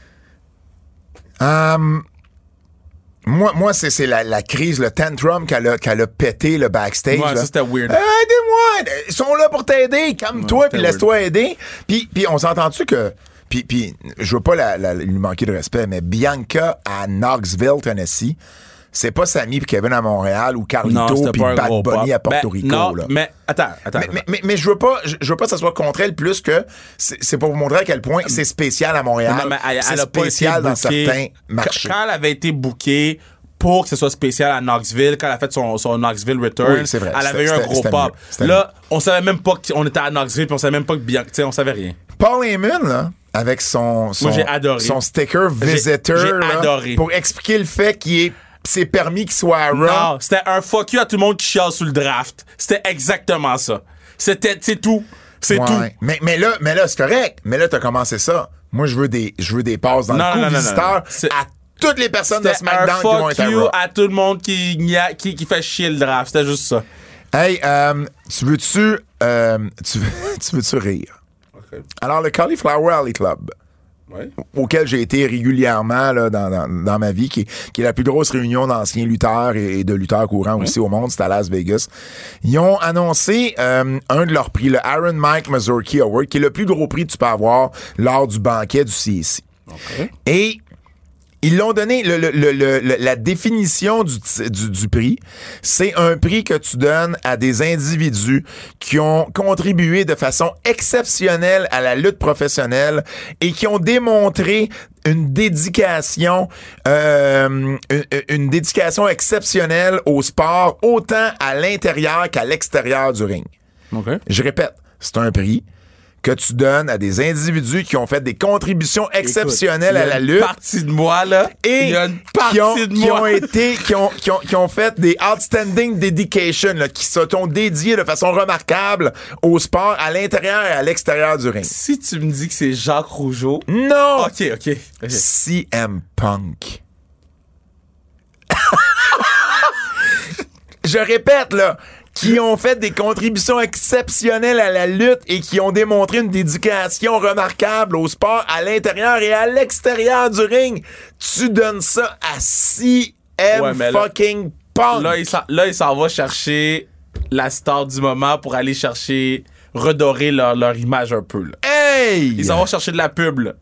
Moi, c'est la crise, le tantrum qu'elle a pété le backstage. Ouais, là. ça c'était weird. Aidez-moi! Ils sont là pour t'aider. Calme-toi, puis laisse-toi aider. Puis on s'entend-tu que... Puis je veux pas lui manquer de respect, mais Bianca à Knoxville, Tennessee, c'est pas Sami puis Kevin à Montréal ou Carlito puis Bad Bunny à Porto Rico. Non, là. mais attends. Mais je veux pas que ça soit contre elle plus que c'est pour vous montrer à quel point c'est spécial à Montréal. Non, mais c'est elle a pas spécial été dans bookée. certains marchés. Quand elle avait été bookée pour que ce soit spécial à Knoxville, quand elle a fait son Knoxville Return, Oui, c'est vrai. elle avait eu un gros pop. Mieux. Là, on savait même pas qu'on était à Knoxville, puis on savait même pas que Bianca, tu sais, on savait rien. Paul Heyman, là, avec son Moi, j'ai adoré. son sticker visitor, J'ai là, adoré. pour expliquer le fait c'est permis qu'il soit à Raw. Non, c'était un fuck you à tout le monde qui chiale sous le draft. C'était exactement ça. C'est tout. C'est Ouais. tout. Mais là, c'est correct. Mais là, t'as commencé ça. Moi, je veux des passes dans le coup visiteur à toutes les personnes de C'était un SmackDown qui vont fuck être à you Raw. à tout le monde qui fait chier le draft. C'était juste ça. Hey, tu veux-tu rire? Okay. Alors, le Cauliflower Alley Club, Ouais. auquel j'ai été régulièrement là, dans ma vie, qui est la plus grosse réunion d'anciens lutteurs et de lutteurs courants aussi au monde, c'est à Las Vegas. Ils ont annoncé un de leurs prix, le Iron Mike Mazurki Award, qui est le plus gros prix que tu peux avoir lors du banquet du CSI. Okay. Et ils l'ont donné, la définition du prix, c'est un prix que tu donnes à des individus qui ont contribué de façon exceptionnelle à la lutte professionnelle et qui ont démontré une dédication exceptionnelle au sport, autant à l'intérieur qu'à l'extérieur du ring. Okay. Je répète, c'est un prix que tu donnes à des individus qui ont fait des contributions exceptionnelles à la lutte. Il y a une partie de moi, là. Et il y a une partie de moi. qui ont fait des outstanding dedication, là, qui se sont dédiés de façon remarquable au sport à l'intérieur et à l'extérieur du ring. Si tu me dis que c'est Jacques Rougeau. Non! OK. CM Punk. Je répète, là, qui ont fait des contributions exceptionnelles à la lutte et qui ont démontré une dédication remarquable au sport à l'intérieur et à l'extérieur du ring. Tu donnes ça à CM fucking Punk. Là, il s'en va chercher la star du moment pour aller redorer leur image un peu, là. Hey! Ils s'en vont chercher de la pub, là.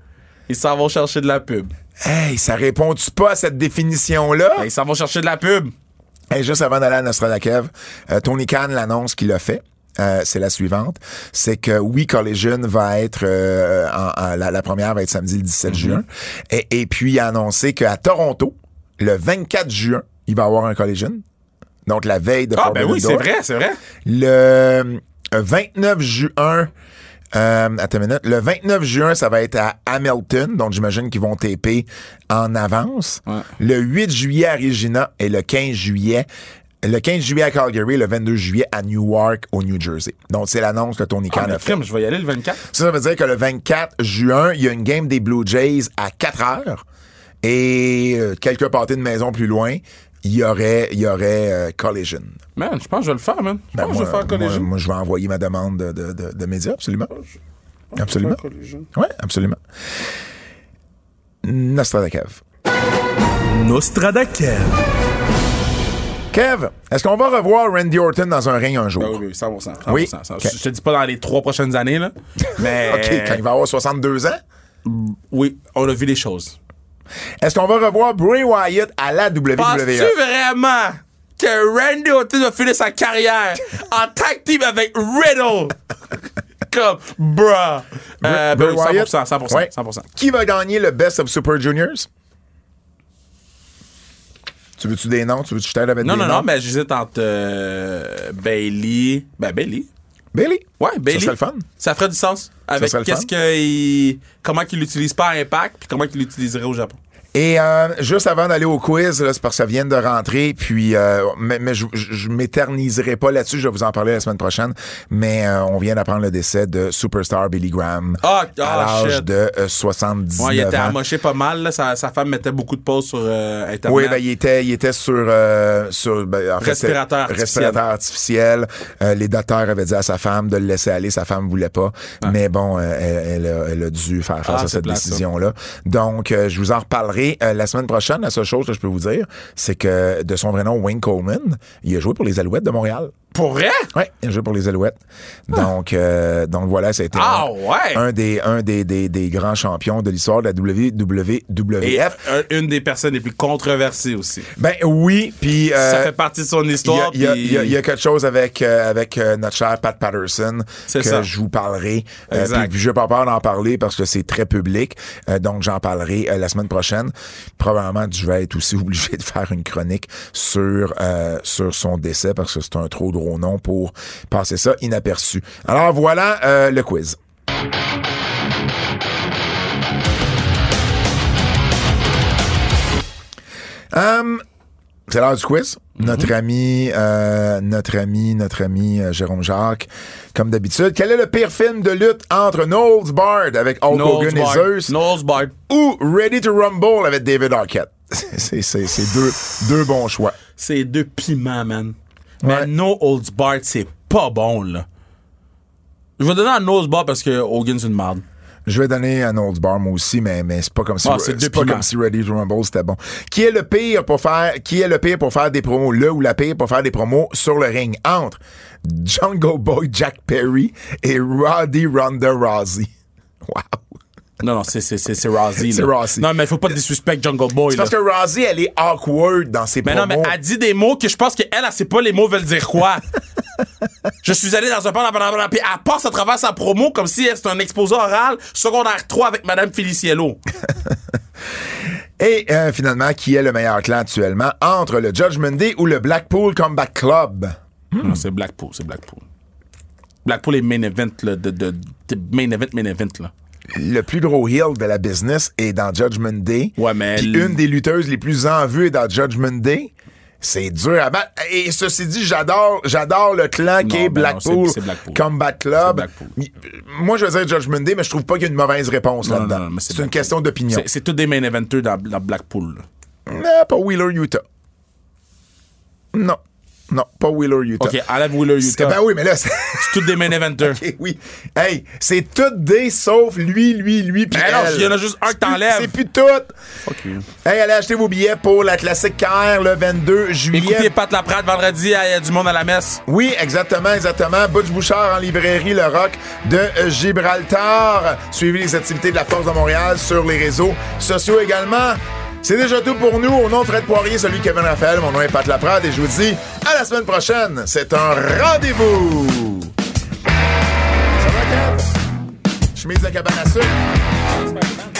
Hey, ça répond-tu pas à cette définition-là? Ils s'en vont chercher de la pub. Hey, juste avant d'aller à Nostradakev, Tony Khan, l'annonce qu'il a fait, c'est la suivante. C'est que oui, Collision va être la première va être samedi le 17 juin. Et puis il a annoncé qu'à Toronto, le 24 juin, il va y avoir un Collision. Donc la veille de Forbidden oui, Door. c'est vrai. Le 29 juin, attends une minute. Le 29 juin, ça va être à Hamilton, donc j'imagine qu'ils vont taper en avance. Ouais. Le 8 juillet à Regina et le 15 juillet à Calgary, le 22 juillet à Newark, au New Jersey. Donc, c'est l'annonce que Tony Khan a fait. Je vais y aller le 24. Ça veut dire que le 24 juin, il y a une game des Blue Jays à 4 heures et quelques pâtés de maison plus loin, il y aurait Collision. Man, je pense que je vais le faire, man. Je vais faire Collision. Moi, je vais envoyer ma demande de médias, absolument. Absolument. Oui, absolument. Nostradakev. Kev, est-ce qu'on va revoir Randy Orton dans un ring un jour? Oui, 100%. Oui? Okay. Je te dis pas dans les 3 prochaines années, là. Mais. OK, quand il va avoir 62 ans? Oui, on a vu des choses. Est-ce qu'on va revoir Bray Wyatt à la WWE? Penses-tu vraiment que Randy Orton va finir sa carrière en tag team avec Riddle? Comme, bruh. Bray Wyatt? 100%. Ouais. 100%. Qui va gagner le Best of Super Juniors? Tu veux-tu des noms? Tu veux-tu que je t'aide avec des noms? Non, mais j'hésite entre Bailey. Bailey. Bailey? Ouais, Bailey. Ça serait le fun. Ça ferait du sens. Avec serait le fun. comment qu'il l'utilise pas à Impact, puis comment qu'il l'utiliserait au Japon. Et juste avant d'aller au quiz, là, c'est parce que ça vient de rentrer, puis mais je m'éterniserai pas là-dessus, je vais vous en parler la semaine prochaine, mais on vient d'apprendre le décès de Superstar Billy Graham à l'âge de 79 ans. Ouais, il était amoché pas mal, là. Sa femme mettait beaucoup de pauses sur Internet. Oui, ben il était sur en fait, respirateur artificiel. Les docteurs avaient dit à sa femme de le laisser aller, sa femme voulait pas, mais bon, elle a dû faire face à cette décision-là. Donc, je vous en reparlerai la semaine prochaine. La seule chose que je peux vous dire, c'est que de son vrai nom, Wayne Coleman, il a joué pour les Alouettes de Montréal. Pour vrai? Oui, il a joué pour les Alouettes. Donc voilà, ça a été un des grands champions de l'histoire de la WWF. Et une des personnes les plus controversées aussi. Ben oui, puis ça fait partie de son histoire. Il y a quelque chose avec notre cher Pat Patterson que je vous parlerai. Puis je n'ai pas peur d'en parler parce que c'est très public. Donc j'en parlerai la semaine prochaine. Probablement je vais être aussi obligé de faire une chronique sur son décès parce que c'est un trop gros nom pour passer ça inaperçu. Alors voilà le quiz. C'est l'heure du quiz. Notre ami Jérôme Jacques, comme d'habitude. Quel est le pire film de lutte entre No Holds Barred avec Hulk Hogan et Zeus ou Ready to Rumble avec David Arquette? C'est deux bons choix. C'est deux piments, man. Mais No Holds Barred, c'est pas bon, là. Je vais donner un No Holds Barred parce que Hogan, c'est une merde. Je vais donner un Holds Barred, moi aussi, mais c'est pas comme si Ready to Rumble c'était bon. Qui est le pire pour faire des promos, le ou la pire pour faire des promos sur le ring entre Jungle Boy Jack Perry et Roddy Ronda Rousey? Wow. Non, c'est Rousey. C'est Rousey. Non, mais il faut pas disrespect Jungle Boy. C'est parce que Rousey, elle est awkward dans ses promos. Non, mais elle dit des mots que je pense qu'elle sait pas les mots veulent dire quoi. Je suis allé dans un bar, puis elle passe à travers sa promo comme si c'était un exposé oral secondaire 3 avec Madame Feliciello. Et finalement, qui est le meilleur clan actuellement entre le Judgment Day ou le Blackpool Combat Club? Non, c'est Blackpool. Blackpool est main event, là, de main event, là. Le plus gros heel de la business est dans Judgment Day. Ouais, mais puis une des lutteuses les plus en vue est dans Judgment Day. C'est dur à battre. Et ceci dit, j'adore le clan qui est Blackpool Combat Club. Blackpool. Moi, je veux dire Judgment Day, mais je trouve pas qu'il y a une mauvaise réponse là-dedans. Non, c'est une question d'opinion. C'est tous des main eventers dans Blackpool. Non, pas Wheeler Utah. Non, pas Wheeler Utah. OK, enlève Wheeler Utah. Ben oui, mais là, c'est tous des main eventers. OK, oui. Hey, c'est toutes des sauf lui, puis non, il y en a juste un que t'enlèves. C'est plus tout. OK. Hey, allez acheter vos billets pour la classique KR le 22 juillet. Écoutez Pat Laprade vendredi, il y a du monde à la messe. Oui, exactement. Butch Bouchard en librairie Le Rock de Gibraltar. Suivez les activités de la Force de Montréal sur les réseaux sociaux également. C'est déjà tout pour nous. Au nom de Fred Poirier, celui de Kevin Raphaël, mon nom est Pat Laprade et je vous dis à la semaine prochaine. C'est un rendez-vous. Ça va, Kev? Chemise de cabane à sucre.